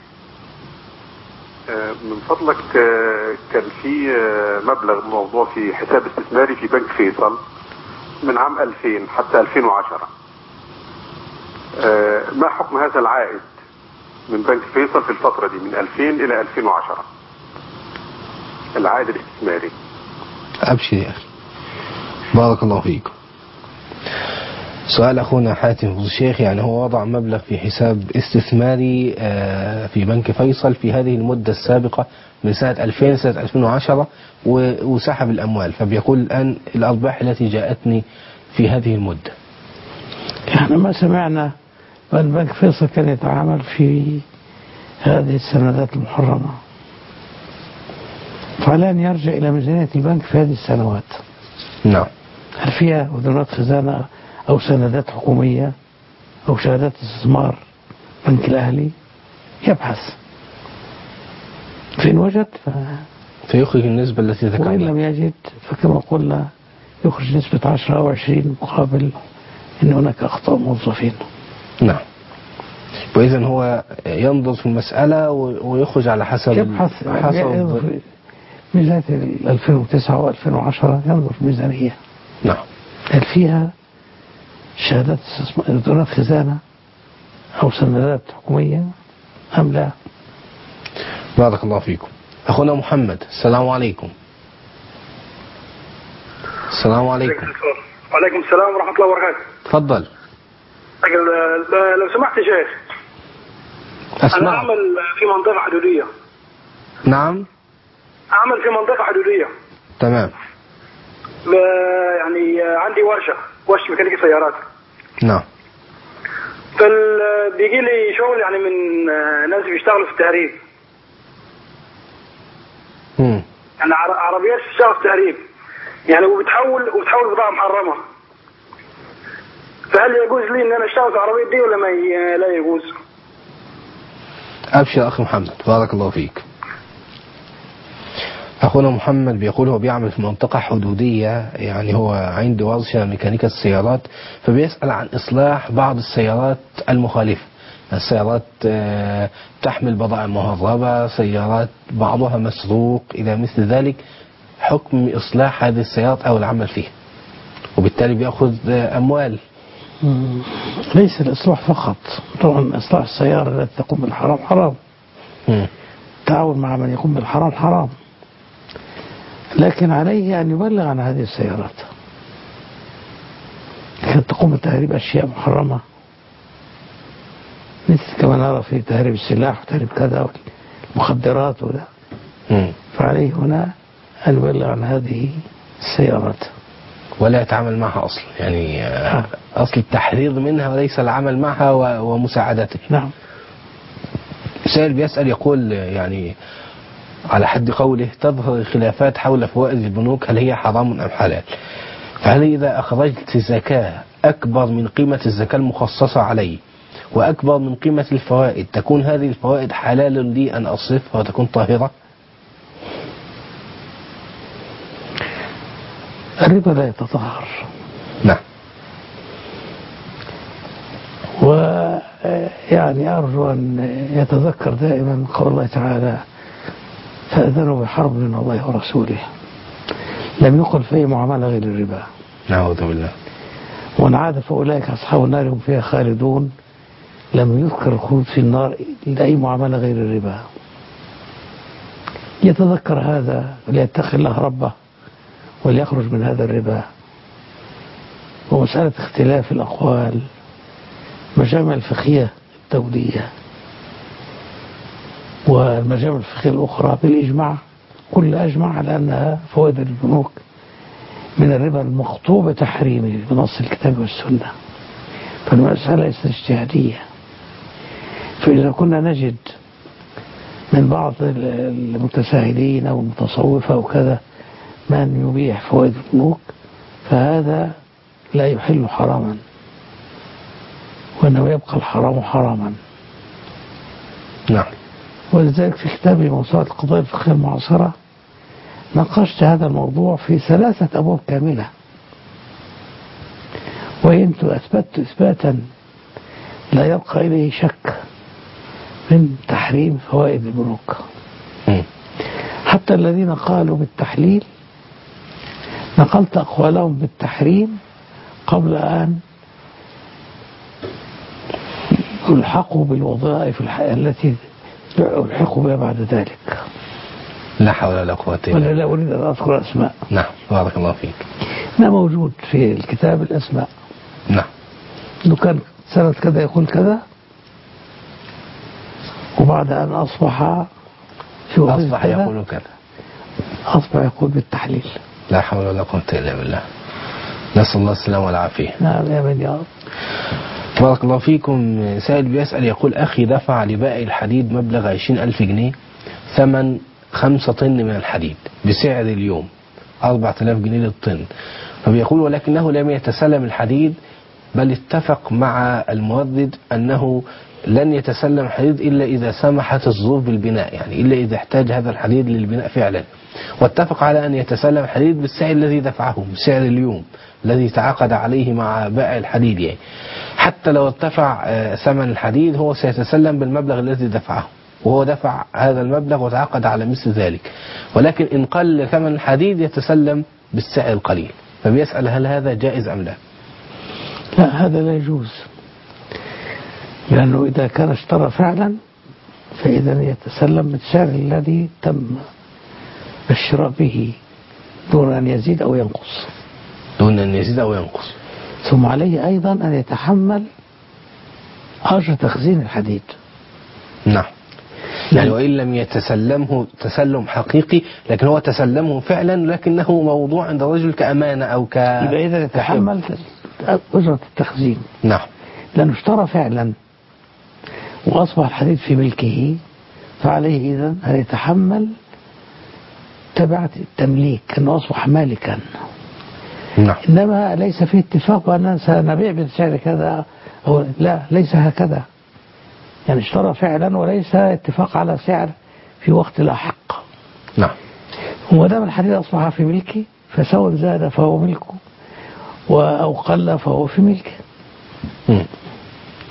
من فضلك، كان في مبلغ موضوع في حساب استثماري في بنك فيصل من عام 2000 حتى 2010. ما حكم هذا العائد من بنك فيصل في الفترة دي من 2000 إلى 2010، العائد الاستثماري؟ أبشر يا أخي، بارك الله فيكم. سؤال أخونا حاتم الشيخ، يعني هو وضع مبلغ في حساب استثماري في بنك فيصل في هذه المدة السابقة من سنة 2000 سنة 2010 وسحب الأموال، فبيقول الآن الأرباح التي جاءتني في هذه المدة. احنا ما سمعنا أن بنك فيصل كان يتعامل في هذه السندات المحرمة، فالآن يرجع إلى ميزانية البنك في هذه السنوات. نعم. هل فيها وزارات خزانة أو سندات حكومية أو شهادات استثمار بنك الأهلي؟ يبحث، فإن وجد فيخرج النسبة التي ذكرنا، وإن لم يجد فكما قلنا يخرج نسبة 10 أو 20 مقابل إن هناك أخطاء موظفين. نعم. وإذن هو ينظر في المسألة ويخرج على حسب يبحث ميزانية 2009 و2010 ينظر في الميزانية. نعم. هل فيها شهادات وزارات خزانة أو سندات حكومية أم لا؟ بارك الله فيكم. أخونا محمد، السلام عليكم. السلام عليكم. وعليكم السلام ورحمة الله وبركاته. تفضل. لو سمحت يا شيخ، أنا أعمل في منطقة حدودية. نعم. أعمل في منطقة حدودية. تمام. يعني عندي ورشة ميكانيكي سيارات. نعم. بيجي لي شغل يعني من ناس بيشتغلوا في التهريب. يعني عربيات بتشتغل في التهريب يعني، وبتحول بضاعة محرمة. فهل يجوز لي ان انا اشتغل في العربية دي ولا لا يجوز؟ ابشر اخي محمد، بارك الله فيك. أخونا محمد بيقول هو بيعمل في منطقة حدودية، يعني هو عنده ورشة ميكانيكا السيارات، فبيسأل عن إصلاح بعض السيارات المخالفة، السيارات تحمل بضائع مهربة، سيارات بعضها مسروق إلى مثل ذلك، حكم إصلاح هذه السيارات أو العمل فيها، وبالتالي بيأخذ أموال. ليس الإصلاح فقط، طبعا إصلاح السيارة التي تقوم بالحرام حرام، التعاون مع من يقوم بالحرام حرام، لكن عليه أن يبلغ عن هذه السيارات. كانت تقوم بتهريب أشياء محرمة، مثل كما نرى في تهريب السلاح وتهريب كذا والمخدرات ولا، فعليه هنا أن يبلغ عن هذه السيارات ولا يتعامل معها أصلا، يعني أصل التحريض منها وليس العمل معها ومساعدتها. نعم. سائل بيسأل يقول يعني على حد قوله تظهر خلافات حول فوائد البنوك، هل هي حرام أم حلال؟ فهل إذا أخرجت زكاة أكبر من قيمة الزكاة المخصصة علي وأكبر من قيمة الفوائد، تكون هذه الفوائد حلال لي أن أصرفها وتكون طاهرة؟ الربا لا يتطهر. نعم. ويعني أرجو أن يتذكر دائما قول الله تعالى فأذنوا بحرب من الله ورسوله، لم يقل فيه معاملة غير الربا. نعوذ بالله. ومن عاد فأولئك أصحاب النار هم فيها خالدون، لم يذكر الخلود في النار لأي معاملة غير الربا. يتذكر هذا وليتقي الله ربه وليخرج من هذا الربا. ومسألة اختلاف الأقوال، مجامع الفقهية الدولية والمجامع الفقهية الأخرى بالإجماع كل أجمع على أنها فوائد البنوك من الربا المقطوع بتحريمه بنص الكتاب والسنة. فالمسألة ليست اجتهادية. فإذا كنا نجد من بعض المتساهلين أو المتصوفة وكذا من يبيح فوائد البنوك، فهذا لا يحل حراما، وأنه يبقى الحرام حراما. نعم. ولذلك في كتابي موسوعة القضايا الفقهية المعاصرة ناقشت هذا الموضوع في 3 أبواب كاملة، وإن أثبتت إثباتا لا يبقى إليه شك من تحريم فوائد البنوك. حتى الذين قالوا بالتحليل نقلت أقوالهم بالتحريم قبل أن يلحقوا بالوظائف التي يلحقوا بها بعد ذلك. لا حول ولا قوة إلا بالله. ولا لا أريد أن أذكر أسماء. نعم. بارك الله فيك. ما موجود في الكتاب الأسماء. نعم. إنه كان سنة كذا يقول كذا، وبعد أن أصبح أصبح يقول كذا، أصبح يقول بالتحليل. لا حول ولا قوة إلا بالله. نسأل الله السلامة والعافية. نعم يا من يا رب. بارك الله فيكم. سائل بيسأل يقول أخي دفع لبائع الحديد مبلغ 20,000 جنيه ثمن 5 طن من الحديد بسعر اليوم 4,000 جنيه للطن، فبيقول ولكنه لم يتسلم الحديد، بل اتفق مع المورد أنه لن يتسلم الحديد إلا إذا سمحت الظروف بالبناء، يعني إلا إذا احتاج هذا الحديد للبناء فعلا، واتفق على أن يتسلم الحديد بالسعر الذي دفعه، بسعر اليوم الذي تعاقد عليه مع بائع الحديد. يعني حتى لو ارتفع ثمن الحديد هو سيتسلم بالمبلغ الذي دفعه، وهو دفع هذا المبلغ وتعاقد على مثل ذلك، ولكن إن قل ثمن الحديد يتسلم بالسعر القليل. فبيسأل هل هذا جائز أم لا؟ لا، هذا لا يجوز، لأنه إذا كان اشترى فعلا فإذا يتسلم بالسعر الذي تم الشراء به دون أن يزيد أو ينقص. دون أن يزيد أو ينقص. ثم عليه أيضا أن يتحمل أجر تخزين الحديد. نعم. يعني وإن لم يتسلمه تسلم حقيقي، لكن هو تسلمه فعلا لكنه موضوع عند الرجل كأمانة أو يبقى إذا يتحمل أجرة التخزين. نعم. لأنه اشترى فعلا وأصبح الحديد في ملكه، فعليه إذن أن يتحمل تبعة التمليك أنه أصبح مالكا. نعم. إنما ليس فيه اتفاق أننا سنبيع بالسعر كذا أو لا، ليس هكذا. يعني اشترى فعلا وليس اتفاق على سعر في وقت لاحق. نعم. وما دام الحديد أصبح في ملكه فسواء زاد فهو ملكه أو قل فهو في ملكه.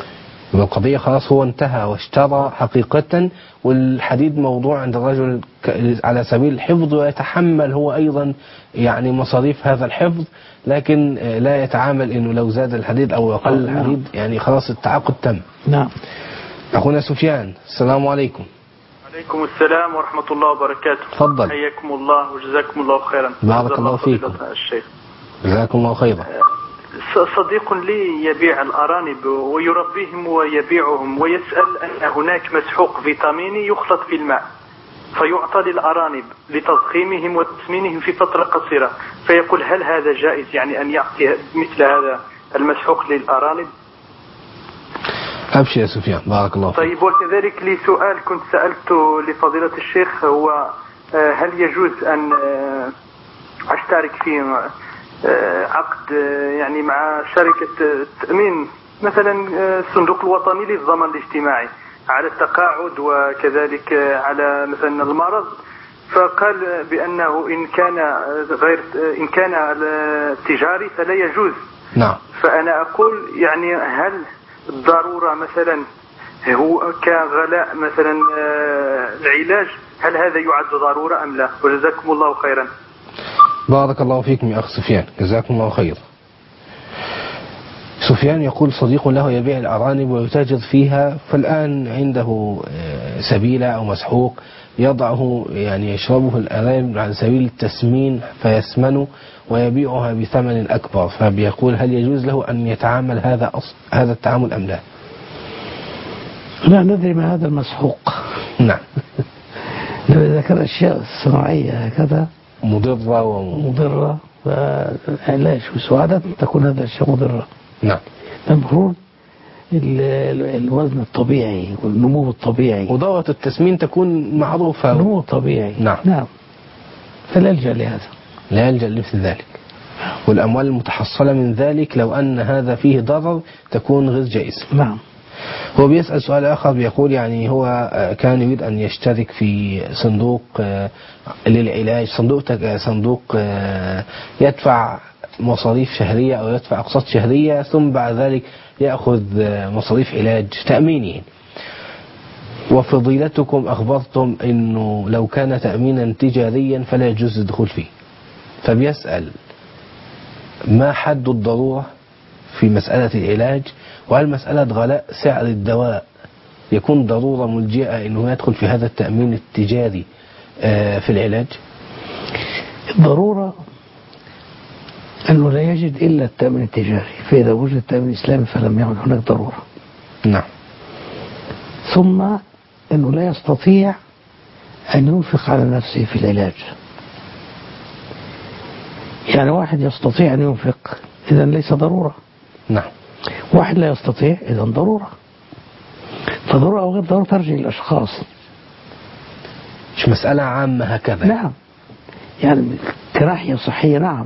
القضية خلاص هو انتهى واشترى حقيقة، والحديد موضوع عند الرجل على سبيل الحفظ، ويتحمل هو أيضا يعني مصاريف هذا الحفظ، لكن لا يتعامل إنه لو زاد الحديد أو يقل الحديد يعني خلاص التعاقد تم. نعم. أخونا سفيان، السلام عليكم. عليكم السلام ورحمة الله وبركاته. تفضل. حياكم الله وجزاكم الله خيرا. بارك الله فيكم. الشيخ. جزاكم الله خيرا. صديق لي يبيع الأرانب ويربيهم ويبيعهم، ويسأل أن هناك مسحوق فيتاميني يخلط في الماء فيعطى للأرانب لتضخيمهم وتسمينهم في فترة قصيرة، فيقول هل هذا جائز يعني أن يعطي مثل هذا المسحوق للأرانب؟ أبشر يا سفيان، بارك الله فيك. طيب، وكذلك لي سؤال كنت سألته لفضيلة الشيخ، هو هل يجوز أن أشترك في عقد يعني مع شركة التأمين، مثلا الصندوق الوطني للضمان الاجتماعي، على التقاعد وكذلك على مثلا المرض، فقال بأنه إن كان تجاري فلا يجوز. نعم. فأنا أقول يعني هل الضرورة مثلا هو كغلاء مثلا العلاج، هل هذا يعد ضرورة أم لا؟ وجزاكم الله خيرا. بارك الله فيكم يا أخ سفيان، جزاكم الله خير. سفيان يقول صديق له يبيع الأرانب ويتاجر فيها، فالآن عنده سبيلة أو مسحوق يضعه يعني يشربه الأرانب على سبيل التسمين فيسمن ويبيعها بثمن أكبر، فبيقول هل يجوز له أن يتعامل هذا التعامل أم لا؟ لا ندري ما هذا المسحوق. نعم. إذا كان أشياء صناعية هكذا مضرة فلا يجوز، وعادة تكون هذا الشيء مضرة. نعم. المفروض الوزن الطبيعي والنمو الطبيعي ودورة التسمين تكون معروفة. نمو طبيعي. نعم. نعم. فلا يلجأ لهذا. لا يلجأ لمثل ذلك. والأموال المتحصلة من ذلك لو أن هذا فيه ضرر تكون غير جائزة. نعم. هو بيسأل سؤال آخر، بيقول يعني هو كان يريد أن يشترك في صندوق للعلاج، صندوق يدفع مصاريف شهرية أو يدفع أقساط شهرية، ثم بعد ذلك يأخذ مصاريف علاج تأميني. وفضيلتكم أخبرتم أنه لو كان تأمينا تجاريا فلا يجوز الدخول فيه، فبيسأل ما حد الضرورة في مسألة العلاج، وهل مسألة غلاء سعر الدواء يكون ضرورة ملجئة أنه يدخل في هذا التأمين التجاري في العلاج؟ الضرورة أنه لا يجد إلا التأمين التجاري، فإذا وجد التأمين الإسلامي فلم يعد هناك ضرورة. نعم. ثم أنه لا يستطيع أن ينفق على نفسه في العلاج. يعني واحد يستطيع أن ينفق إذن ليس ضرورة. نعم. واحد لا يستطيع إذن ضرورة. فضرورة أو غير ضرورة ترجع للأشخاص، مش مسألة عامة هكذا. نعم. يعني كناحية صحية نعم،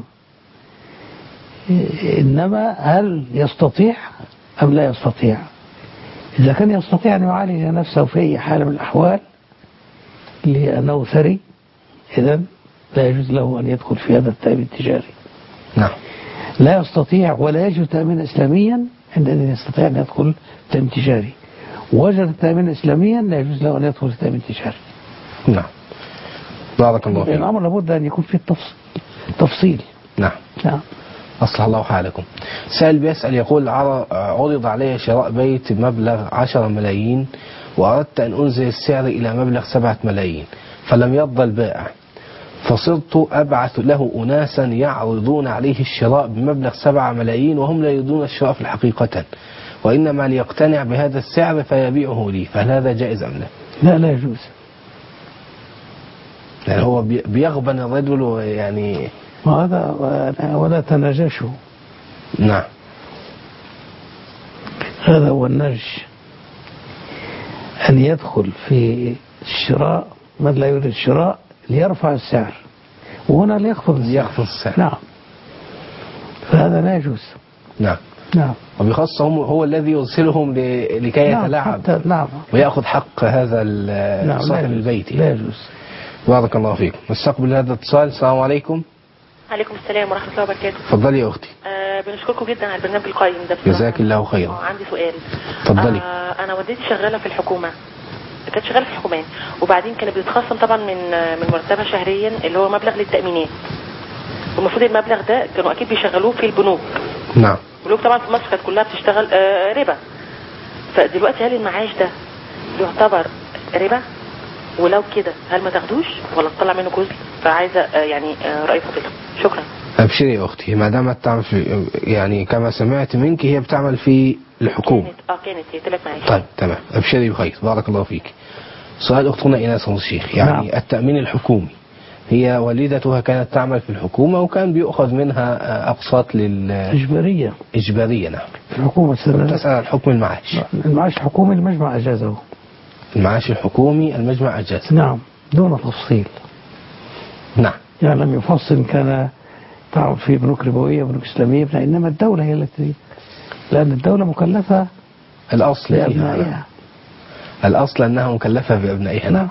إنما هل يستطيع أم لا يستطيع؟ إذا كان يستطيع أن يعالج نفسه في أي حال من الأحوال لأنه ثري، إذن لا يجوز له أن يدخل في هذا التأمين التجاري. نعم. لا يستطيع ولا يجد تأمين إسلاميا عندما يستطيع أن يدخل تأمين تجاري، وجد تأمين إسلاميا لا يجوز له أن يدخل تأمين تجاري. نعم. بارك الله فيك. الأمر لابد أن يكون فيه تفصيل. نعم. نعم. أصلح الله حالكم. سائل بيسأل يقول عرض علي شراء بيت بمبلغ 10 ملايين، وأردت أن أنزل السعر إلى مبلغ 7 ملايين، فلم يرضى البائع، فصرت أبعث له أناسا يعرضون عليه الشراء بمبلغ 7 ملايين وهم لا يريدون الشراء في الحقيقة، وإنما ليقتنع بهذا السعر فيبيعه لي، فهل هذا جائز أم لا؟ لا، لا يجوز. يعني هو بيغبن الرجل يعني هذا ولا تناجشوا. نعم. هذا هو النجش، أن يدخل في الشراء من لا يريد الشراء ليرفع السعر، وهنا ليخفض السعر. نعم. فهذا لا يجوز. نعم. نعم. وبخاصة هو الذي يرسلهم لكي يتلاعب. نعم. ويأخذ حق هذا صاحب البيت. لا يجوز. بارك الله فيك. نستقبل هذا الاتصال. السلام عليكم. عليكم السلام ورحمة الله وبركاته. تفضلي يا أختي. بنشكركم جدا على البرنامج القيم ده. جزاك الله خيرا. عندي سؤال. اتفضلي. انا والدتي شغاله في الحكومه، كانت شغاله في الحكومه، وبعدين كانت بتتخصم طبعا من مرتبها شهريا اللي هو مبلغ للتامينات، والمفروض المبلغ ده كانوا اكيد بيشغلوه في البنوك. نعم. البنوك طبعا في مصر كانت كلها بتشتغل ربا، فدلوقتي هل المعاش ده يعتبر ربا؟ ولو كده هل ما تاخدوش ولا تطلع منه جزء؟ فعايزه يعني راي فضيلتك. شكرا. ابشري يا اختي، ما دامت تعمل في، يعني كما سمعت منك هي بتعمل في الحكومه. كانت هي طلعت معايا. طيب تمام، ابشري بخير، بارك الله فيك. سؤال اختنا ايناس الشيخ، يعني نعم. التامين الحكومي، هي والدتها كانت تعمل في الحكومه وكان بيؤخذ منها اقساط اجباريه. نعم. الحكومه تسأل الحكم المعاش. المعاش الحكومي المجمع اجازه. المعاش الحكومي المجمع اجازه. نعم، دون تفصيل. نعم. يعني لم يفصل كان تعرف في بنوك ربويه بنوك اسلاميه، انما الدوله هي التي، لان الدوله مكلفه الاصل بابنائها. الاصل انها مكلفه بابنائها. نعم.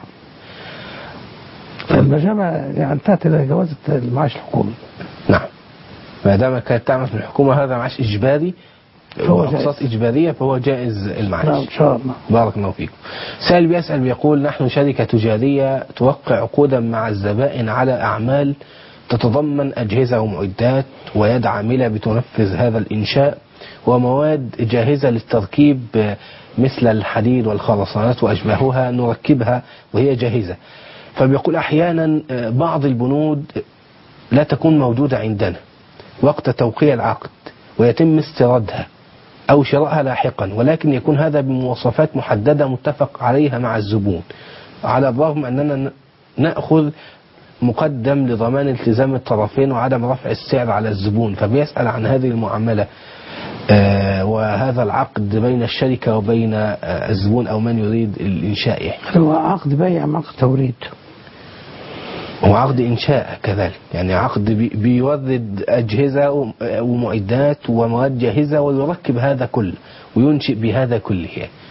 فالمجامع يعني انتهت الى جواز المعاش الحكومي. نعم. ما دام كانت تعمل في الحكومه هذا معاش اجباري واقساط اجباريه، فهو جائز المعاش. نعم ان شاء الله. بارك الله فيكم. سائل بيسأل بيقول: نحن شركه تجاريه توقع عقودا مع الزبائن على اعمال تتضمن اجهزه ومعدات ويد عامله بتنفذ هذا الانشاء ومواد جاهزه للتركيب مثل الحديد والخرسانات واشباهها، نركبها وهي جاهزه. فبيقول احيانا بعض البنود لا تكون موجوده عندنا وقت توقيع العقد ويتم استيرادها أو شرائها لاحقا، ولكن يكون هذا بمواصفات محددة متفق عليها مع الزبون، على الرغم أننا نأخذ مقدم لضمان التزام الطرفين وعدم رفع السعر على الزبون. فبيسأل عن هذه المعاملة وهذا العقد بين الشركة وبين الزبون أو من يريد الإنشاء. هو عقد بيع أم عقد توريد؟ وعقد إنشاء كذلك، يعني عقد بيورد أجهزة ومعدات ومواد جاهزة ويركب هذا كله وينشئ بهذا كله.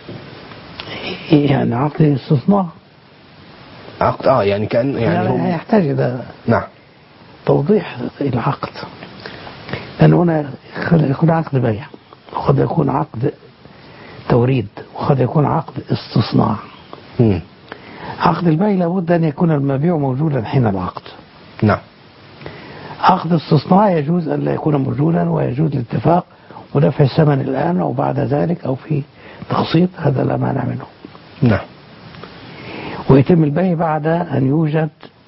يعني عقد استصناع. عقد يعني كأن يعني يحتاج إلى نعم توضيح العقد، لأن هنا يكون عقد بيع وقد يكون عقد توريد وقد يكون عقد استصناع. عقد البيع لابد أن يكون المبيع موجودا حين العقد. نعم. عقد الاستصناع يجوز أن لا يكون موجودا ويجوز الاتفاق ودفع الثمن الآن أو بعد ذلك أو في تقسيط، هذا لا مانع منه. نعم. ويتم البيع بعد أن يوجد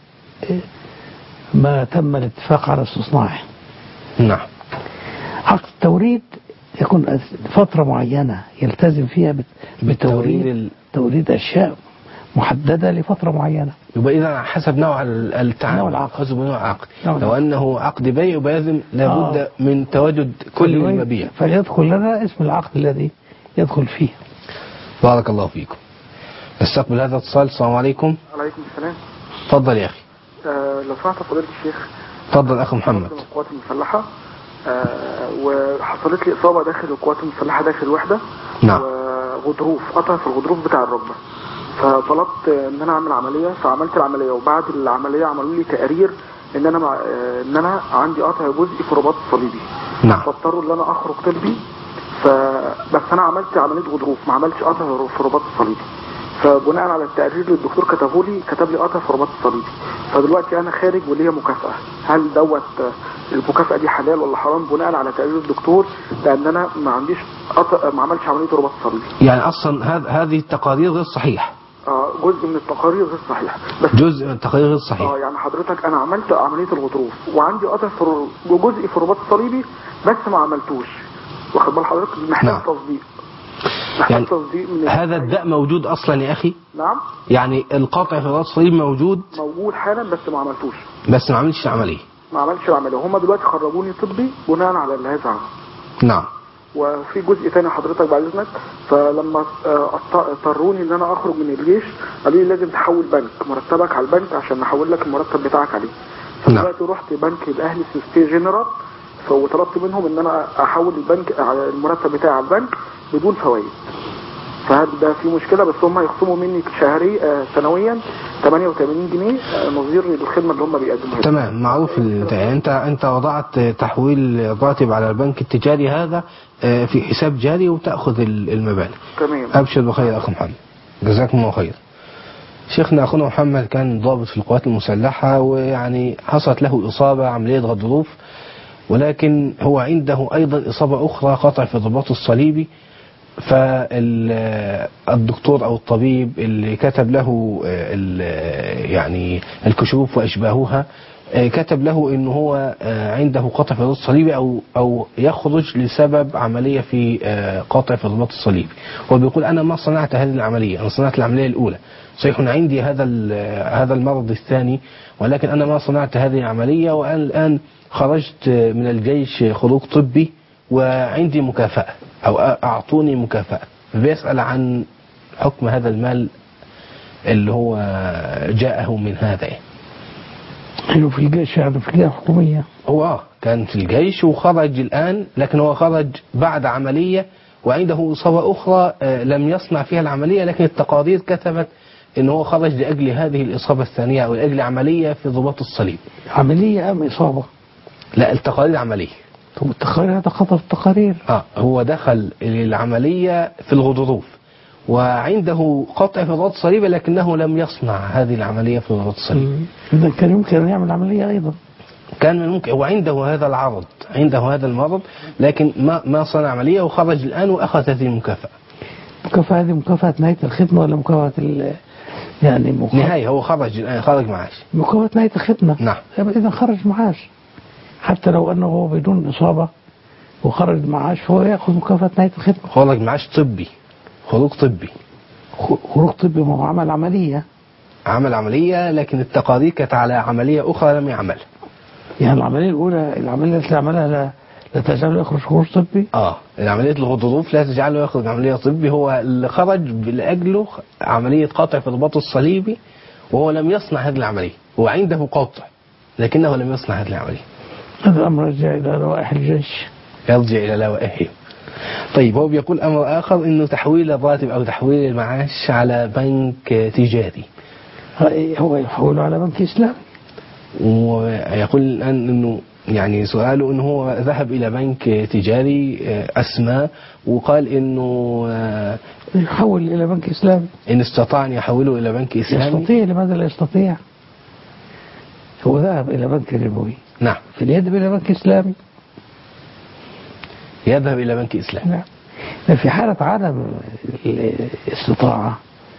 ما تم الاتفاق على استصناعه. نعم. عقد التوريد يكون فترة معينة يلتزم فيها بتوريد أشياء محددة لفترة معينة. يبقى إذا حسب نوع التعامل، حسب نوع العقد. لو أنه عقد بيع يبقى لازم لابد من تواجد كل المبيع، فليدخل لنا اسم العقد الذي يدخل فيه. بارك الله فيكم. نستقبل هذا الاتصال. السلام عليكم. وعليكم السلام. تفضل يا أخي. لو سمحت فضيلة الشيخ. تفضل أخي محمد. القوات المسلحة وحصلت لي إصابة داخل القوات المسلحة داخل الوحدة. نعم. وغضروف، قطع في الغضروف بتاع الركبة، فطلبت ان انا اعمل عملية، فعملت العملية وبعد العملية عملوا لي تقرير ان انا عندي قطع جزئي في الرباط الصليبي. نعم. فاضطروا ان انا اخرج طبي، بس انا عملت عملية غضروف ما عملتش قطع في الرباط الصليبي، فبناء على التقرير اللي الدكتور كتب لي قطع في الرباط الصليبي. فدلوقتي انا خارج وليا مكافأة، هل المكافأة دي حلال ولا حرام بناء على تقرير الدكتور؟ لان انا ما عنديش قطع، ما عملتش عملية الرباط الصليبي. يعني اصلا هذه التقارير غير صحيحة. جزء من التقارير غير صحيح، بس جزء من التقارير غير صحيح. يعني حضرتك انا عملت عملية الغضروف وعندي قطع في جزء في الرباط الصليبي بس ما عملتوش، واخد بال حضرتك؟ محتاج تصديق. يعني هذا الداء موجود اصلا يا اخي؟ نعم. يعني القطع في الرباط الصليبي موجود حالا بس ما عملتوش. بس ما عملتش العملية. ما عملتش العملية، هم دلوقتي خرجوني طبي بناء على اللي هذا. نعم. وفي جزء تاني حضرتك بعد اذنك، فلما اضطروني ان انا اخرج من الجيش قالوا لي لازم تحول بنك مرتبك على البنك عشان نحول لك المرتب بتاعك عليه. فدلوقتي رحت بنك الاهلي سوستي جنرال وطلبت منهم ان انا احول البنك على المرتب بتاعي على البنك بدون فوائد. فهذا ده في مشكلة، بس هم يخصموا مني سنويا 88 جنيه نظير الخدمة اللي هم بيقدموها. تمام، معروف. انت وضعت تحويل الراتب على البنك التجاري هذا في حساب جاري وتأخذ المبالغ. تمام. أبشر بخير أخو محمد، جزاكم الله خير. شيخنا أخونا محمد كان ضابط في القوات المسلحة، ويعني حصلت له إصابة عملية غضروف، ولكن هو عنده أيضا إصابة أخرى قطع في الرباط الصليبي. فالدكتور أو الطبيب اللي كتب له يعني الكشوف وأشباهها كتب له إنه هو عنده قطع في الرباط الصليبي أو يخرج لسبب عملية في قطع في الرباط الصليبي. هو بيقول أنا ما صنعت هذه العملية، أنا صنعت العملية الأولى، صحيح عندي هذا المرض الثاني، ولكن أنا ما صنعت هذه العملية، وأنا الآن خرجت من الجيش خروج طبي وعندي مكافأة أو أعطوني مكافأة. بيسأل عن حكم هذا المال اللي هو جاءه من هذا. أيوه في الجيش، يعني في الجيش حكومية. هو كان في الجيش وخرج الآن، لكن هو خرج بعد عملية وعنده إصابة أخرى لم يصنع فيها العملية، لكن التقارير كتبت إن هو خرج لأجل هذه الإصابة الثانية أو لأجل عملية في الرباط الصليبي. عملية أم إصابة؟ لا، التقارير عملية. طب التقارير هذا خطأ في التقارير. هو دخل للعملية في الغضروف وعنده قطع في الرباط الصليبي، لكنه لم يصنع هذه العملية في الرباط الصليبي. إذا كان يمكن أن يعمل عملية أيضا. كان ممكن، وعنده هذا العرض، عنده هذا المرض، لكن ما صنع عملية وخرج الآن وأخذ هذه المكافأة. المكافأة هذه مكافأة نهاية الخدمة ولا مكافأة يعني نهاية؟ هو خرج الآن، خرج معاش. مكافأة نهاية الخدمة. نعم. إذا خرج معاش حتى لو أنه هو بدون إصابة وخرج معاش فهو يأخذ مكافأة نهاية الخدمة. خرج معاش طبي، خروج طبي. خروج طبي، ما هو عمل عملية. عمل عملية، لكن التقارير كانت على عملية أخرى لم يعمل. يعني العملية الأولى، العملية التي عملها لا تجعله يخرج خروج طبي. العملية الغضروف لا تجعله يخرج عملية طبي، هو اللي خرج لأجله عملية قطع في الرباط الصليبي، وهو لم يصنع هذه العملية، هو عنده قطع لكنه لم يصنع هذه العملية. هذا الأمر يرجع إلى لوائح الجيش. يرجع إلى لوائحه. طيب، هو بيقول أمر آخر، إنه تحويل الراتب أو تحويل المعاش على بنك تجاري. هو يحوله على بنك إسلامي. ويقول الآن إنه يعني سؤاله إنه هو ذهب إلى بنك تجاري أسماء وقال إنه يحول إلى بنك إسلامي إن استطاع أن يحوله إلى بنك إسلامي. يستطيع، لماذا لا يستطيع؟ هو ذهب إلى بنك ربوي. نعم. فليذهب إلى بنك إسلامي. يذهب إلى بنك إسلامي. نعم. في حالة عدم الاستطاعة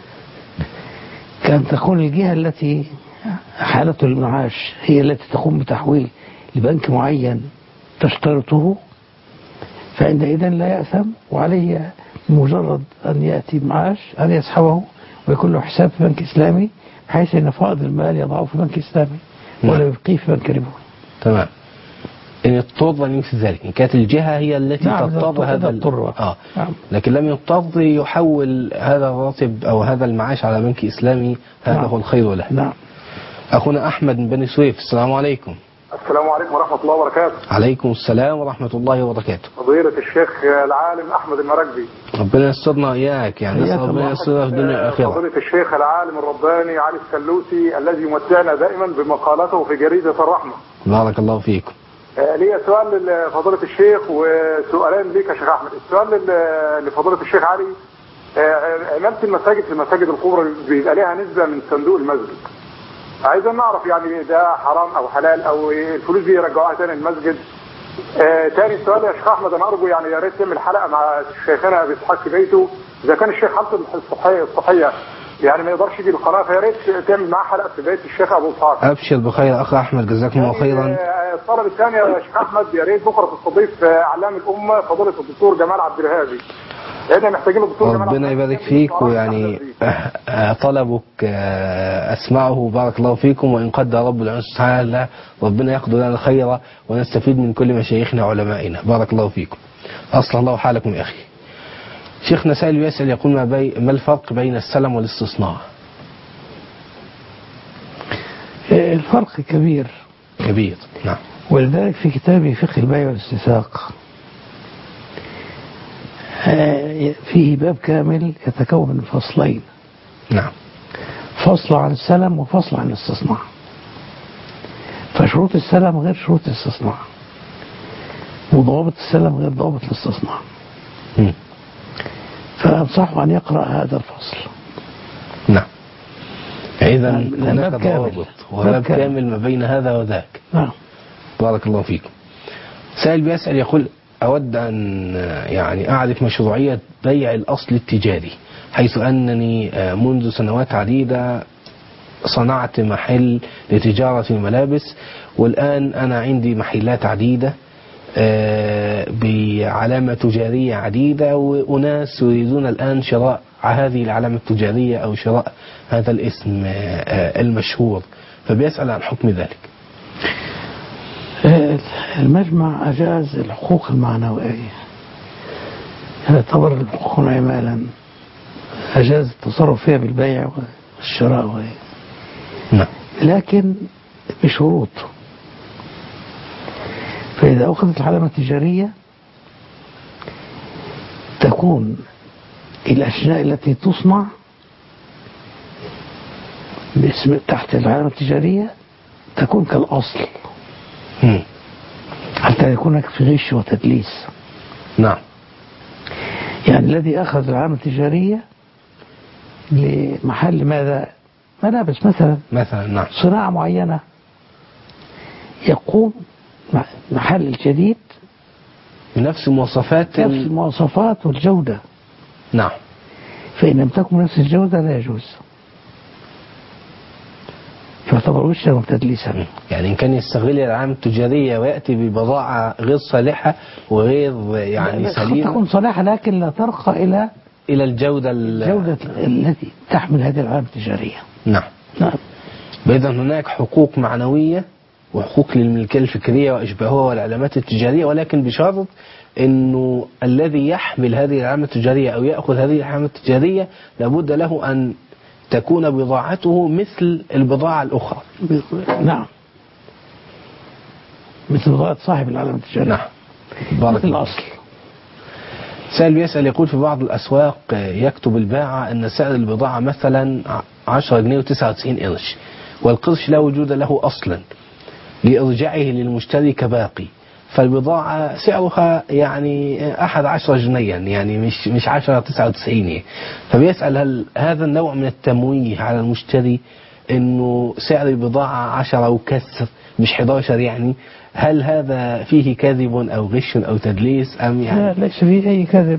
كان تكون الجهة التي حالة المعاش هي التي تقوم بتحويل لبنك معين تشترطه، فعندئذ لا يأثم، وعليه مجرد أن يأتي معاش أن يسحبه ويكون له حساب في بنك إسلامي، بحيث أن فائض المال يضعه في بنك إسلامي ولا يبقيه في بنك ربوي. تمام. إن اضطر لمثل ذلك، إن كانت الجهة هي التي تضطر هذا نعم. لكن لم يضطر يحول هذا الراتب أو هذا المعاش على بنك إسلامي، هذا هو الخير له. نعم. أخونا أحمد من بني سويف، السلام عليكم. السلام عليكم ورحمة الله وبركاته. عليكم السلام ورحمة الله وبركاته. فضيلة الشيخ العالم أحمد المراكبي، ربنا يسترنا إياك، يعني نسأل ربنا يسترنا في الدنيا والآخرة. فضيلة الشيخ العالم الرباني علي السلوسي الذي يمتعنا دائما بمقالته في جريدة الرحمة. بارك الله فيكم. لي سؤال لفضيلة الشيخ وسؤالين ليك يا شيخ أحمد. السؤال لفضيلة الشيخ علي، عمالة المساجد في المساجد الكبرى بيبقى لها نسبة من صندوق المسجد، عايزين نعرف يعني ده حرام او حلال او الفلوس دي يرجعوها تاني المسجد. تاني سؤال يا شيخ احمد، انا ارجو يعني يا ريت تعمل حلقه مع شيخنا ابي اسحاق في بيته، اذا كان الشيخ حالته الصحيه يعني ما يقدرش يجي القناه، فيا ريت تعمل معاه حلقه في بيت الشيخ ابو اسحاق. ابشر بخير اخ احمد، جزاكم الله خيرا. الطلب الثاني يا شيخ احمد، يا ريت بكره تستضيف اعلام الامه فضيله الدكتور جمال عبد الهادي، لأن محتاجين الدكتور جمال. ربنا يبارك فيك، ويعني طلبك أسمعه، بارك الله فيكم، وإن قدر رب العالمين سبحانه ربنا يقدر لنا الخير ونستفيد من كل مشايخنا وعلمائنا، بارك الله فيكم. أصلح الله حالكم يا أخي. شيخنا سائل يسأل يقول ما الفرق بين السلم والاستصناع؟ الفرق كبير كبير، نعم. ولذلك في كتابي فقه البيع والاستثاق فيه باب كامل يتكون من فصلين. نعم. فصل عن السلم وفصل عن الاستصناع. فشروط السلم غير شروط الاستصناع، وضوابط السلم غير ضوابط الاستصناع. فأنصحه أن يقرأ هذا الفصل. نعم. إذا هناك ضوابط وباب كامل ما بين هذا وذاك. نعم. بارك الله فيكم. سائل بيسأل يقول: أود أن يعني أعرف مشروعية بيع الأصل التجاري، حيث أنني منذ سنوات عديدة صنعت محل لتجارة الملابس، والآن أنا عندي محلات عديدة بعلامة تجارية عديدة، وأناس يريدون الآن شراء هذه العلامة التجارية أو شراء هذا الاسم المشهور، فبيسأل عن حكم ذلك. المجمع أجاز الحقوق المعنوية، يعتبر الحقوق مالا، أجاز التصرف فيها بالبيع والشراء نعم. لكن بشروط. فإذا أخذت العلامة التجارية تكون الأشياء التي تصنع باسم تحت العلامة التجارية تكون كالأصل، حتى يكون في غش وتدليس. نعم. يعني الذي أخذ العلامة التجارية لمحل ماذا؟ ملابس مثلا نعم. صناعة معينة، يقوم محل الجديد بنفس المواصفات والجودة. نعم. فإن لم تكن نفس الجودة لا يجوز، يعتبر غشا وتدليسا. يعني إن كان يستغل العلامة التجارية ويأتي ببضاعة غير صالحة وغير يعني سليمة، تكون صالحة لكن لا ترقى إلى الجودة التي تحمل هذه العلامة التجارية. نعم. نعم. إذا هناك حقوق معنوية وحقوق للملكية الفكرية وإشباهها والعلامات التجارية، ولكن بشرط أنه الذي يحمل هذه العلامة التجارية أو يأخذ هذه العلامة التجارية لابد له أن تكون بضاعته مثل البضاعة الأخرى. نعم، مثل بضاعة صاحب العلامة التجارية. نعم. مثل الأصل. سائل بيسأل يقول: في بعض الأسواق يكتب الباعة أن سعر البضاعة مثلا 10 جنيه و99 قرش، والقرش لا وجود له أصلا لإرجاعه للمشتري كباقي، فالبضاعة سعرها يعني 11 جنيا، يعني مش 10.99. فبيسأل: هل هذا النوع من التمويه على المشتري إنه سعر البضاعة 10 وكسر مش 11، يعني هل هذا فيه كذب أو غش أو تدليس أم يعني؟ لا، ليس فيه أي كذب.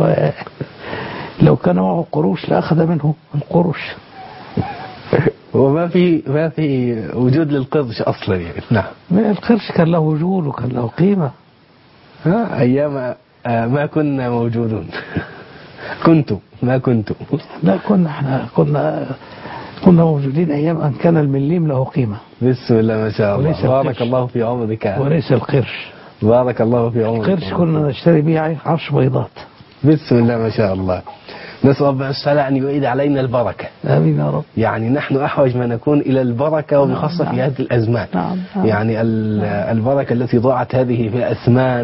لو كان معه قروش لأخذ منه القروش. وما في وجود للقرش أصلا يعني. نعم. القرش كان له وجود وكان له قيمة. أيام ما كنا موجودون. ما كنتم. لا، احنا كنا موجودين أيام أن كان المليم له قيمة. بسم الله ما شاء الله. بارك الله في عمرك. وليس القرش. بارك الله في عمرك. القرش كنا نشتري به 10 بيضات. بسم الله ما شاء الله. نسأل ربنا السلام أن يعيد علينا البركة. آمين يا رب. يعني نحن أحوج ما نكون إلى البركة، وبخاصة في هذه الأزمان. نعم. يعني البركة التي ضاعت هذه في الأثمان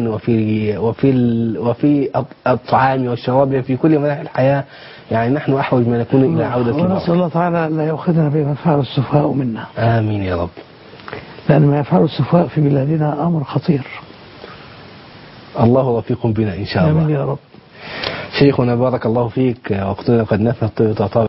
وفي الطعام والشراب في كل مناحي الحياة، يعني نحن أحوج ما نكون إلى عودة البركة. ونسأل الله تعالى أن لا يأخذنا بما يفعل السفهاء منا. آمين يا رب. لأن ما يفعل السفهاء في بلادنا أمر خطير. الله رفيق بنا إن شاء الله. آمين يا رب. شيخنا بارك الله فيك، وقتنا قد نفذ.